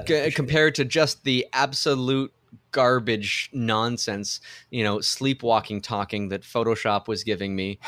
to just the absolute garbage nonsense, sleepwalking talking that Photoshop was giving me.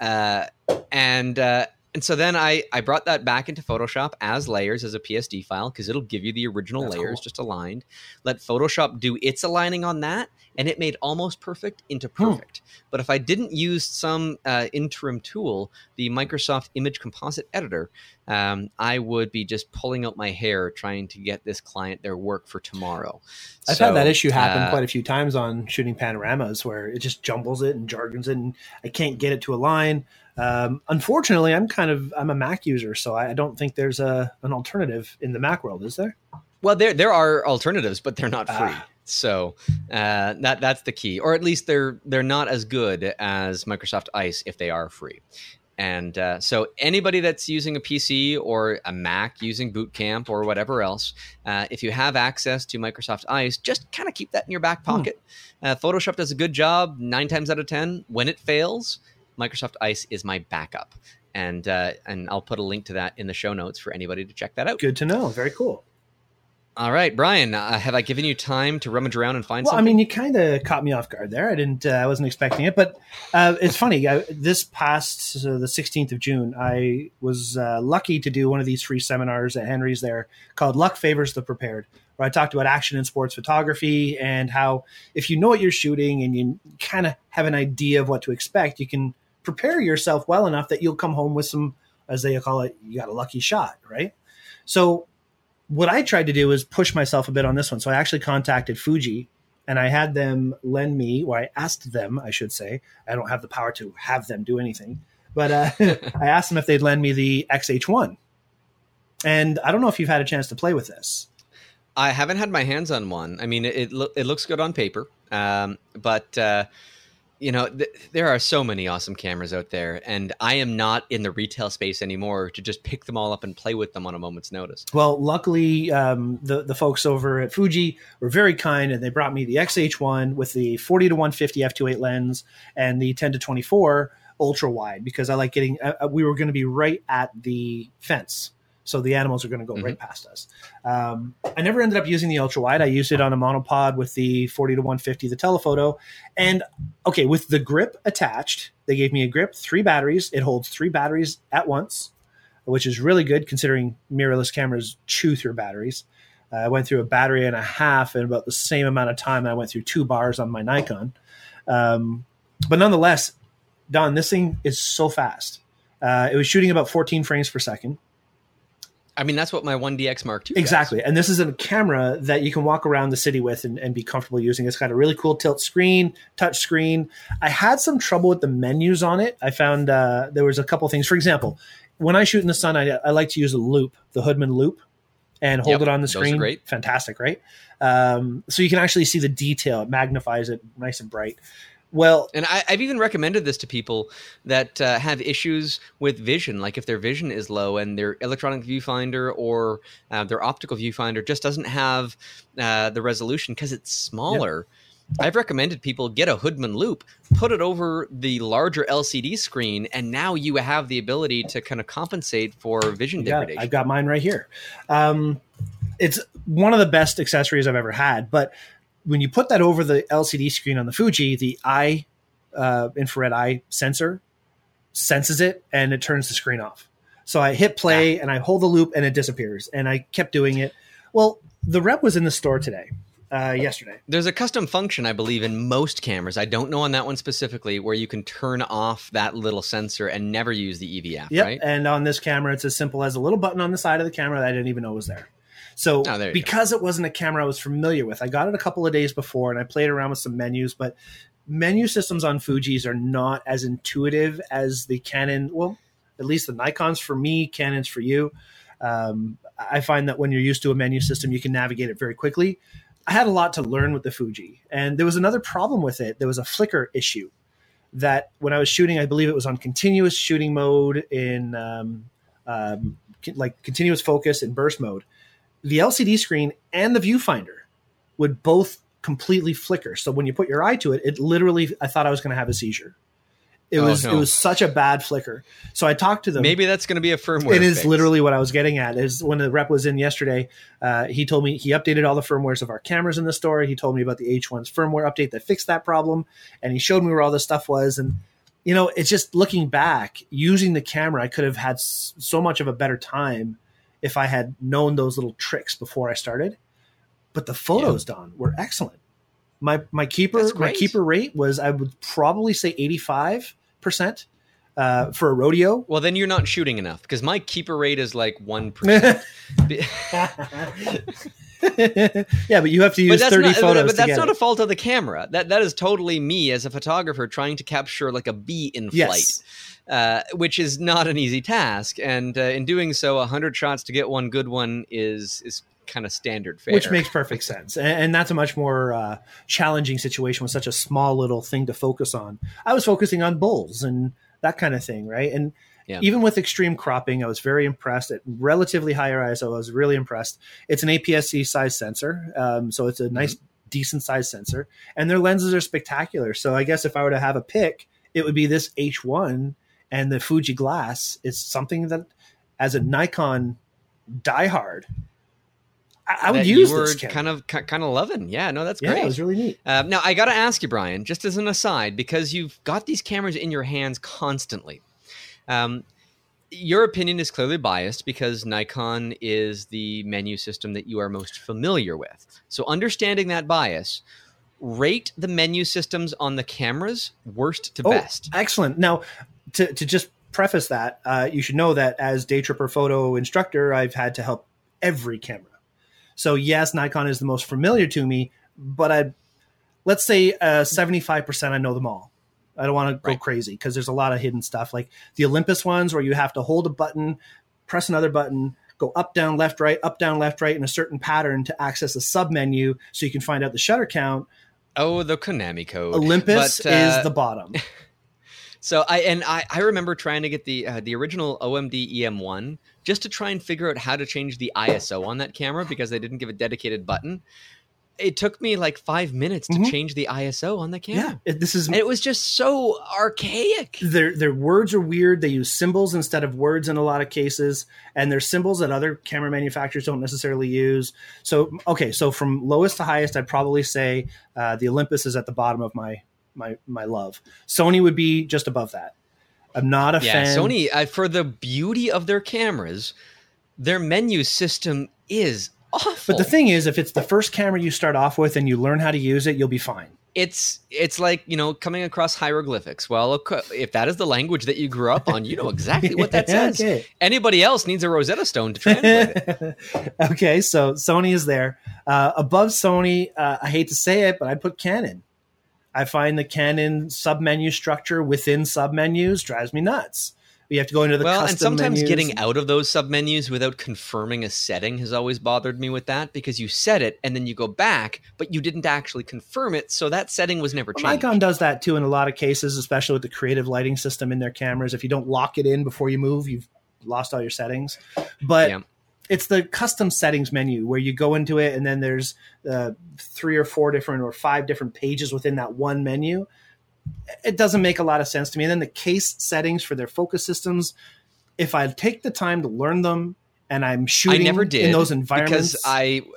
And so then I brought that back into Photoshop as layers, as a PSD file, because it'll give you the original layers just aligned. Let Photoshop do its aligning on that, and it made almost perfect into perfect. But if I didn't use some interim tool, the Microsoft Image Composite Editor, I would be just pulling out my hair trying to get this client their work for tomorrow. I've had that issue happen quite a few times on shooting panoramas, where it just jumbles it and jargons it, and I can't get it to align. Unfortunately, I'm a Mac user, so I don't think there's an alternative in the Mac world, is there? Well, there are alternatives, but they're not free. So that's the key, or at least they're not as good as Microsoft ICE if they are free. And so anybody that's using a PC or a Mac using Boot Camp or whatever else, if you have access to Microsoft ICE, just kind of keep that in your back pocket. Photoshop does a good job 9 times out of 10. When it fails, Microsoft ICE is my backup. and I'll put a link to that in the show notes for anybody to check that out. Good to know. Very cool. All right, Brian, have I given you time to rummage around and find Well, something? I mean, you kind of caught me off guard there. I wasn't expecting it, but it's funny. This past the 16th of June, I was lucky to do one of these free seminars at Henry's there called Luck Favors the Prepared, where I talked about action and sports photography and how if you know what you're shooting and you kind of have an idea of what to expect, you can prepare yourself well enough that you'll come home with some, as they call it, you got a lucky shot, right? So what I tried to do is push myself a bit on this one. So I actually contacted Fuji and I had them lend me, or I asked them, I should say, I don't have the power to have them do anything, but I asked them if they'd lend me the XH1. And I don't know if you've had a chance to play with this. I haven't had my hands on one. I mean, it looks good on paper, but there are so many awesome cameras out there, and I am not in the retail space anymore to just pick them all up and play with them on a moment's notice. Well, luckily, the folks over at Fuji were very kind, and they brought me the XH1 with the 40 to 150 f2.8 lens and the 10 to 24 ultra wide, because I like getting. We were going to be right at the fence, so the animals are going to go right past us. I never ended up using the ultra wide. I used it on a monopod with the 40 to 150, the telephoto. And okay, with the grip attached, they gave me a grip, 3 batteries. It holds 3 batteries at once, which is really good considering mirrorless cameras chew through batteries. I went through a battery and a half in about the same amount of time I went through 2 bars on my Nikon. But nonetheless, Don, this thing is so fast. It was shooting about 14 frames per second. I mean, that's what my 1DX Mark II Exactly. does. And this is a camera that you can walk around the city with and be comfortable using. It's got a really cool tilt screen, touch screen. I had some trouble with the menus on it. I found there was a couple things. For example, when I shoot in the sun, I like to use a loop, the Hoodman loop, and hold it on the screen. Those are great. Fantastic, right? So you can actually see the detail. It magnifies it nice and bright. Well, and I've even recommended this to people that have issues with vision, like if their vision is low and their electronic viewfinder or their optical viewfinder just doesn't have the resolution because it's smaller. Yep. I've recommended people get a Hoodman loop, put it over the larger LCD screen, and now you have the ability to kind of compensate for vision degradation. I've got mine right here. It's one of the best accessories I've ever had, but when you put that over the LCD screen on the Fuji, the infrared eye sensor senses it and it turns the screen off. So I hit play and I hold the loop and it disappears. And I kept doing it. Well, the rep was in the store today, yesterday. There's a custom function, I believe, in most cameras. I don't know on that one specifically, where you can turn off that little sensor and never use the EVF, right? And on this camera, it's as simple as a little button on the side of the camera that I didn't even know was there. So because it wasn't a camera I was familiar with, I got it a couple of days before and I played around with some menus, but menu systems on Fujis are not as intuitive as the Canon. Well, at least the Nikons for me, Canons for you. I find that when you're used to a menu system, you can navigate it very quickly. I had a lot to learn with the Fuji, and there was another problem with it. There was a flicker issue that when I was shooting, I believe it was on continuous shooting mode in like continuous focus and burst mode. The LCD screen and the viewfinder would both completely flicker. So when you put your eye to it, it literally, I thought I was going to have a seizure. It was such a bad flicker. So I talked to them. Maybe that's going to be a firmware It is fix. literally what I was getting at. Is when the rep was in yesterday, he told me he updated all the firmwares of our cameras in the store. He told me about the H1's firmware update that fixed that problem. And he showed me where all this stuff was. And, you know, it's just looking back, using the camera, I could have had so much of a better time if I had known those little tricks before I started. But the photos, Don, were excellent. My keeper rate was, I would probably say 85% for a rodeo. Well, then you're not shooting enough, because my keeper rate is like 1%. Yeah, but you have to use 30 photos. But that's not a fault of the camera. That is totally me as a photographer trying to capture like a bee in flight. Which is not an easy task. And in doing so, 100 shots to get one good one is kind of standard fare. Which makes perfect sense. And that's a much more challenging situation with such a small little thing to focus on. I was focusing on bulls and that kind of thing, right? And even with extreme cropping, I was very impressed. At relatively higher ISO, I was really impressed. It's an APS-C size sensor, so it's a nice, decent size sensor. And their lenses are spectacular. So I guess if I were to have a pick, it would be this H1 and the Fuji glass is something that, as a Nikon diehard, I would use this camera. kind of loving. Yeah, no, that's great. Yeah, it was really neat. Now I got to ask you, Brian, just as an aside, because you've got these cameras in your hands constantly. Your opinion is clearly biased because Nikon is the menu system that you are most familiar with. So understanding that bias, rate the menu systems on the cameras worst to best. Excellent. Now, to just preface that, you should know that as Day Tripper photo instructor, I've had to help every camera. So yes, Nikon is the most familiar to me, but let's say 75% I know them all. I don't want to go crazy because there's a lot of hidden stuff, like the Olympus ones where you have to hold a button, press another button, go up, down, left, right in a certain pattern to access a sub menu so you can find out the shutter count. Oh, the Konami code. Olympus is the bottom. So I remember trying to get the original OMD EM1 just to try and figure out how to change the ISO on that camera because they didn't give a dedicated button. It took me like 5 minutes to change the ISO on the camera. Yeah, it was just so archaic. Their words are weird. They use symbols instead of words in a lot of cases, and there's symbols that other camera manufacturers don't necessarily use. So from lowest to highest, I'd probably say the Olympus is at the bottom of my love. Sony would be just above that. I'm not a fan. Sony, for the beauty of their cameras, their menu system is awful. But the thing is, if it's the first camera you start off with and you learn how to use it, you'll be fine. It's like, coming across hieroglyphics. Well, if that is the language that you grew up on, you know exactly what that says. Okay. Anybody else needs a Rosetta Stone to translate it. Okay, so Sony is there. Above Sony, I hate to say it, but I'd put Canon. I find the Canon submenu structure within submenus drives me nuts. You have to go into the custom and sometimes menus. Getting out of those submenus without confirming a setting has always bothered me with that because you set it and then you go back, but you didn't actually confirm it, so that setting was never changed. Nikon does that too in a lot of cases, especially with the creative lighting system in their cameras. If you don't lock it in before you move, you've lost all your settings. But it's the custom settings menu where you go into it and then there's 3 or 4 different or 5 different pages within that one menu. It doesn't make a lot of sense to me. And then the case settings for their focus systems, if I take the time to learn them and I'm shooting in those environments. Because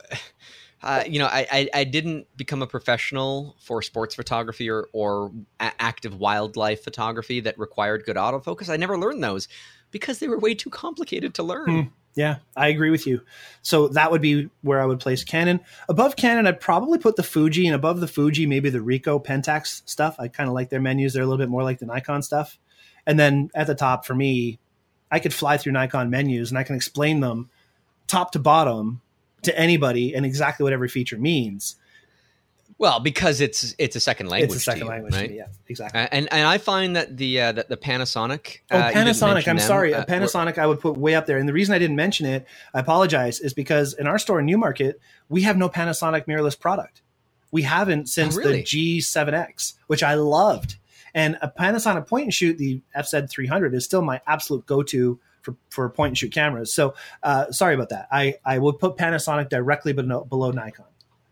I didn't become a professional for sports photography or active wildlife photography that required good autofocus. I never learned those because they were way too complicated to learn. Yeah, I agree with you. So that would be where I would place Canon. Above Canon, I'd probably put the Fuji, and above the Fuji, maybe the Ricoh Pentax stuff. I kind of like their menus. They're a little bit more like the Nikon stuff. And then at the top, for me, I could fly through Nikon menus, and I can explain them top to bottom to anybody and exactly what every feature means. Well, because it's a second language. It's a second language, right? To me, yeah, exactly. And I find that the Panasonic. Panasonic. I'm sorry, Panasonic. I would put way up there. And the reason I didn't mention it, I apologize, is because in our store in Newmarket, we have no Panasonic mirrorless product. We haven't since the G7X, which I loved. And a Panasonic point and shoot, the FZ300, is still my absolute go-to for point and shoot cameras. So sorry about that. I would put Panasonic directly below Nikon.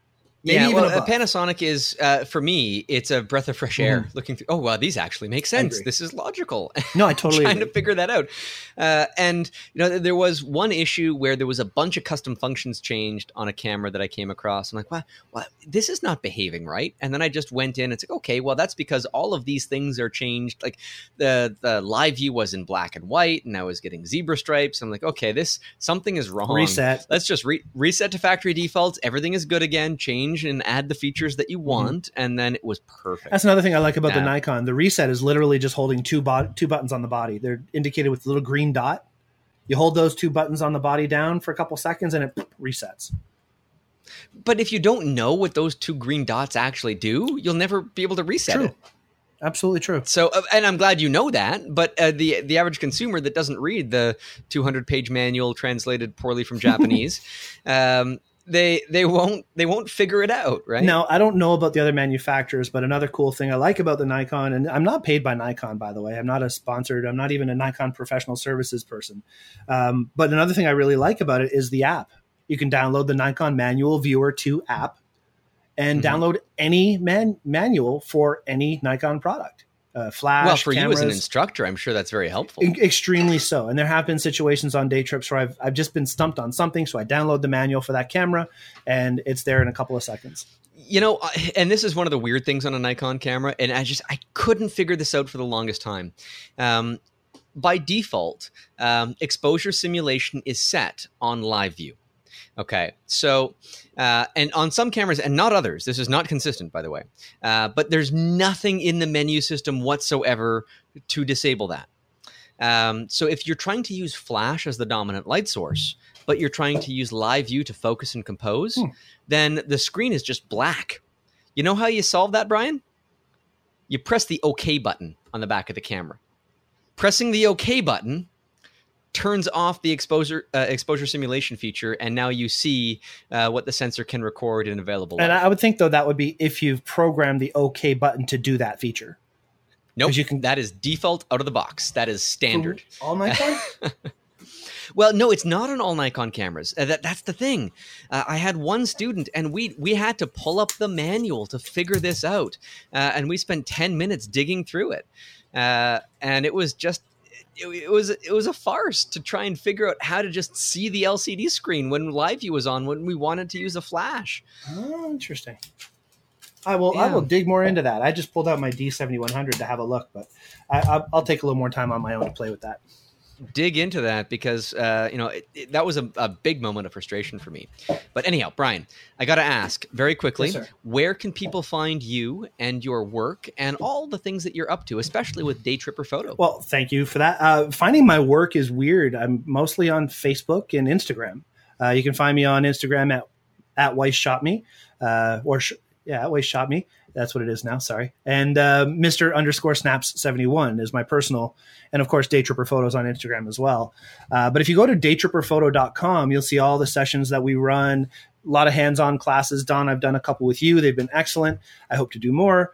Panasonic is, for me, it's a breath of fresh air looking through. Oh, wow, these actually make sense. This is logical. No, I totally trying to figure that out. And there was one issue where there was a bunch of custom functions changed on a camera that I came across. I'm like, well, this is not behaving right. And then I just went in. It's like, okay, well, that's because all of these things are changed. Like the live view was in black and white, and I was getting zebra stripes. I'm like, okay, something is wrong. Reset. Let's just reset to factory defaults. Everything is good again. Change and add the features that you want, and then it was perfect. That's another thing I like about the Nikon. The reset is literally just holding two buttons on the body. They're indicated with the little green dot. You hold those 2 buttons on the body down for a couple seconds, and it resets. But if you don't know what those 2 green dots actually do, you'll never be able to reset it. Absolutely true. So, and I'm glad you know that, but the average consumer that doesn't read the 200-page manual translated poorly from Japanese, they won't figure it out, right? Now, I don't know about the other manufacturers, but another cool thing I like about the Nikon, and I'm not paid by Nikon, by the way. I'm not I'm not even a Nikon professional services person. But another thing I really like about it is the app. You can download the Nikon Manual Viewer 2 app and download any manual for any Nikon product. flash. Well, for cameras. you as an instructor, I'm sure that's very helpful. Extremely so. And there have been situations on day trips where I've just been stumped on something. So I download the manual for that camera and it's there in a couple of seconds. You know, and this is one of the weird things on a Nikon camera. And I couldn't figure this out for the longest time. By default, exposure simulation is set on live view. Okay, so, and on some cameras and not others, this is not consistent, by the way, but there's nothing in the menu system whatsoever to disable that. So if you're trying to use flash as the dominant light source, but you're trying to use live view to focus and compose, then the screen is just black. You know how you solve that, Brian? You press the OK button on the back of the camera. Pressing the OK button turns off the exposure simulation feature, and now you see what the sensor can record in available light. And I would think, though, that would be if you've programmed the OK button to do that feature. Nope, that is default out of the box. That is standard. All Nikon? Well, no, it's not on all Nikon cameras. That's the thing. I had one student, and we had to pull up the manual to figure this out, and we spent 10 minutes digging through it, and it was just. It was a farce to try and figure out how to just see the LCD screen when live view was on when we wanted to use a flash. Oh, interesting. I will dig more into that. I just pulled out my D7100 to have a look, but I'll take a little more time on my own to play with that. Dig into that because that was a big moment of frustration for me. But anyhow, Brian, I got to ask very quickly, Yes, where can people find you and your work and all the things that you're up to, especially with Day Tripper Photo? Well, thank you for that. Finding my work is weird. I'm mostly on Facebook and Instagram. You can find me on Instagram at Weiss Shot Me, at Weiss Shot Me. That's what it is now. Sorry. And Mr_Snaps71 is my personal, and of course, Day Tripper Photos on Instagram as well. But if you go to daytripperphoto.com, you'll see all the sessions that we run, a lot of hands-on classes. Don, I've done a couple with you. They've been excellent. I hope to do more.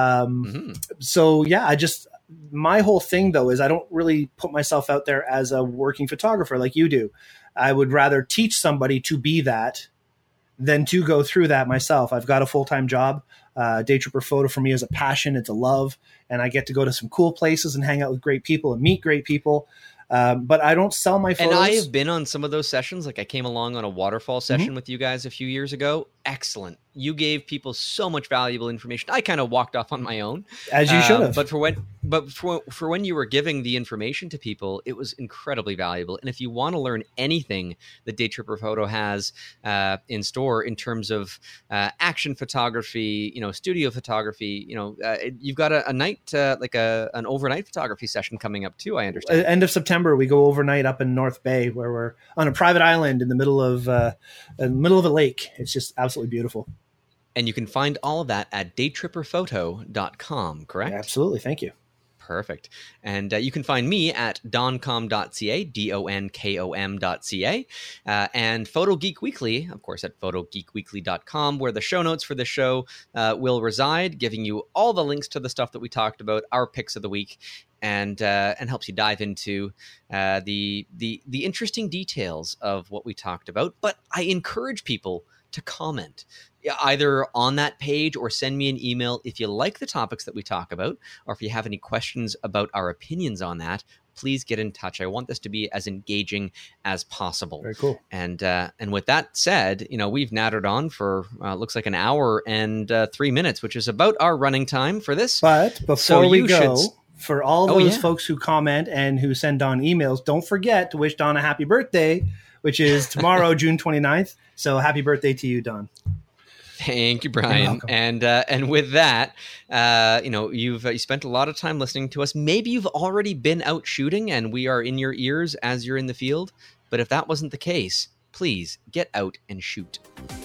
So yeah, my whole thing though, is I don't really put myself out there as a working photographer like you do. I would rather teach somebody to be that than to go through that myself. I've got a full-time job. Day Tripper Photo for me is a passion. It's a love. And I get to go to some cool places and hang out with great people and meet great people. But I don't sell my photos. And I have been on some of those sessions. Like I came along on a waterfall session with you guys a few years ago. Excellent. You gave people so much valuable information. I kind of walked off on my own, as you should have. But for when you were giving the information to people, it was incredibly valuable. And if you want to learn anything that Day Tripper Photo has in store in terms of action photography, studio photography, you've got a night an overnight photography session coming up too. I understand. End of September, we go overnight up in North Bay, where we're on a private island in the middle of a lake. It's just absolutely beautiful. And you can find all of that at daytripperphoto.com, correct? Absolutely. Thank you. Perfect. And you can find me at doncom.ca, donkom.ca, and Photo Geek Weekly, of course, at photogeekweekly.com, where the show notes for the show will reside, giving you all the links to the stuff that we talked about, our picks of the week, and helps you dive into the interesting details of what we talked about. But I encourage people to comment either on that page or send me an email if you like the topics that we talk about, or if you have any questions about our opinions on that. Please get in touch. I want this to be as engaging as possible. Very cool. And with that said, we've nattered on for looks like an hour and 3 minutes, which is about our running time for this. But before we go, for all those folks who comment and who send Don emails, don't forget to wish Don a happy birthday, which is tomorrow, June 29th. So happy birthday to you, Don. Thank you, Brian. And with that, you spent a lot of time listening to us. Maybe you've already been out shooting and we are in your ears as you're in the field. But if that wasn't the case, please get out and shoot.